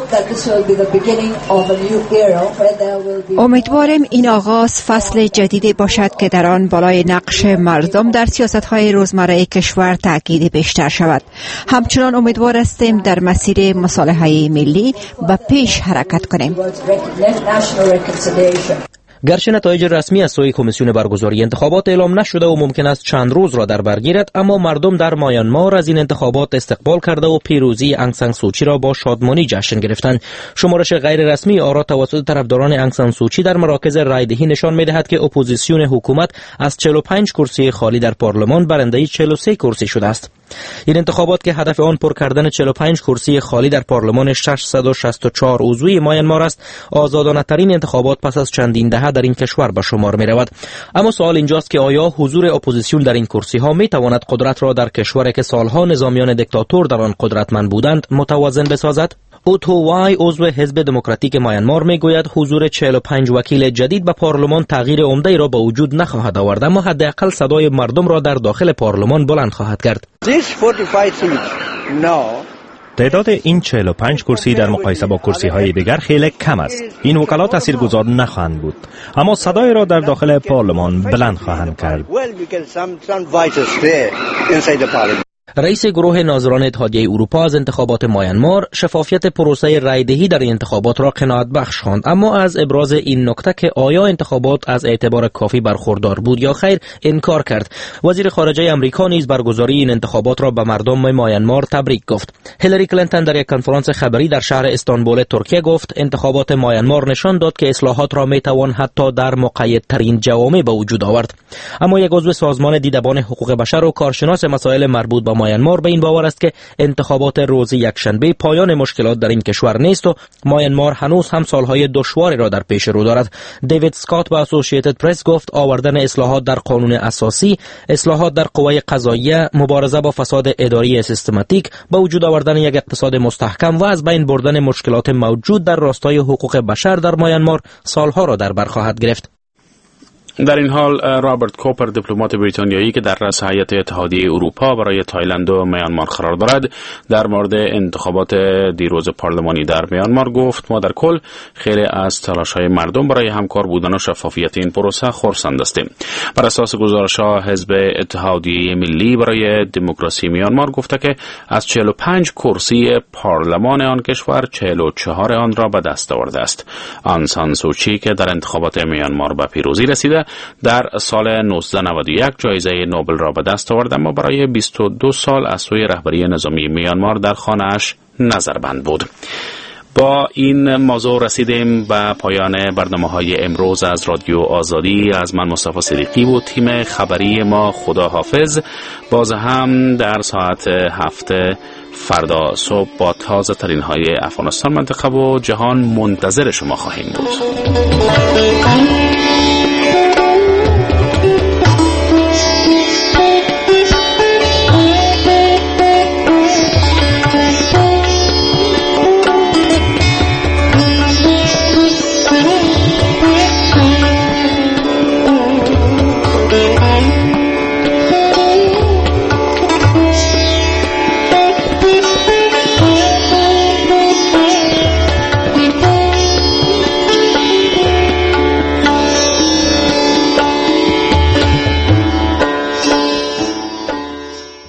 امیدواریم این آغاز فصل جدیدی باشد که در آن بالای نقش مردم در سیاست‌های روزمره کشور تأکید بیشتر شود. همچنان امیدوار هستیم در مسیر مصالحه ملی به پیش حرکت کنیم. گرچه نتایج رسمی از سوی کمیسیون برگزاری انتخابات اعلام نشده و ممکن است چند روز را در بر گیرد، اما مردم در میانمار از این انتخابات استقبال کرده و پیروزی آنگ سان سوچی را با شادمانی جشن گرفتند. شمارش غیر رسمی آرا توسط طرفداران آنگ سان سوچی در مراکز رایدهی نشان می‌دهد که اپوزیسیون حکومت از چهل و پنج کرسی خالی در پارلمان برنده چهل و سه کرسی شده است. این انتخابات که هدف آن پر کردن چهل و پنج کرسی خالی در پارلمان ششصد و شصت و چهار عضوی میانمار است، آزادانه ترین انتخابات پس از چندین دهه در این کشور به شمار می رود. اما سوال اینجاست که آیا حضور اپوزیسیون در این کرسی ها می تواند قدرت را در کشوری که سالها نظامیان دیکتاتور در آن قدرتمند بودند متوازن بسازد؟ اوتو وای عضو حزب دموکراتیک میانمار می گوید حضور چهل و پنج وکیل جدید به پارلمان تغییر عمده‌ای را به وجود نخواهد آورد، اما حداقل صدای مردم را در داخل پارلمان بلند خواهد کرد. تعداد این چهل و پنج کرسی در مقایسه با کرسی های دیگر خیلی کم است. این وکلا تاثیرگذار نخواهند بود، اما صدای را در داخل پارلمان بلند خواهند کرد. رئیس گروه ناظران اتحادیه اروپا از انتخابات میانمار شفافیت پروسه رایدهی در این انتخابات را قناعت بخش خواند، اما از ابراز این نکته که آیا انتخابات از اعتبار کافی برخوردار بود یا خیر انکار کرد. وزیر خارجه آمریکا نیز برگزاری این انتخابات را به مردم میانمار تبریک گفت. هیلاری کلینتون در یک کنفرانس خبری در شهر استانبول ترکیه گفت انتخابات میانمار نشان داد که اصلاحات را میتوان حتی در مقیدترین جوامع به وجود آورد. اما یک عضو سازمان دیدبان حقوق بشر و کارشناس مسائل مربوط به میانمار به این باور است که انتخابات روز یکشنبه پایان مشکلات در این کشور نیست و میانمار هنوز هم سالهای دشواری را در پیش رو دارد. دیوید اسکات به اسوسییتد پرس گفت آوردن اصلاحات در قانون اساسی، اصلاحات در قوه قضاییه، مبارزه با فساد اداری سیستماتیک، با وجود آوردن یک اقتصاد مستحکم و از بین بردن مشکلات موجود در راستای حقوق بشر در میانمار سالها را در بر خواهد گرفت. در این حال رابرت کوپر دیپلمات بریتانیایی که در رأس هیئت اتحادیه اروپا برای تایلند و میانمار قرار دارد در مورد انتخابات دیروز پارلمانی در میانمار گفت ما در کل خیلی از تلاش‌های مردم برای همکار بودن و شفافیت این پروسه خرسند هستیم. بر اساس گزارش‌ها حزب اتحادیه ملی برای دموکراسی میانمار گفته که از چهل و پنج کرسی پارلمان آن کشور چهل و چهار آن را به دست آورده است. آن سان سوچی که در انتخابات میانمار به پیروزی رسیده در سال نوزده نود و یک جایزه نوبل را به دست آورد، اما برای بیست و دو سال از سوی رهبری نظامی میانمار در خانه‌اش نظربند بود. با این موضوع رسیدیم به پایان برنامه‌های امروز از رادیو آزادی. از من مصطفی صدیقی و تیم خبری ما خداحافظ. باز هم در ساعت هفت فردا صبح با تازه ترین های افغانستان، منطقه و جهان منتظر شما خواهیم بود.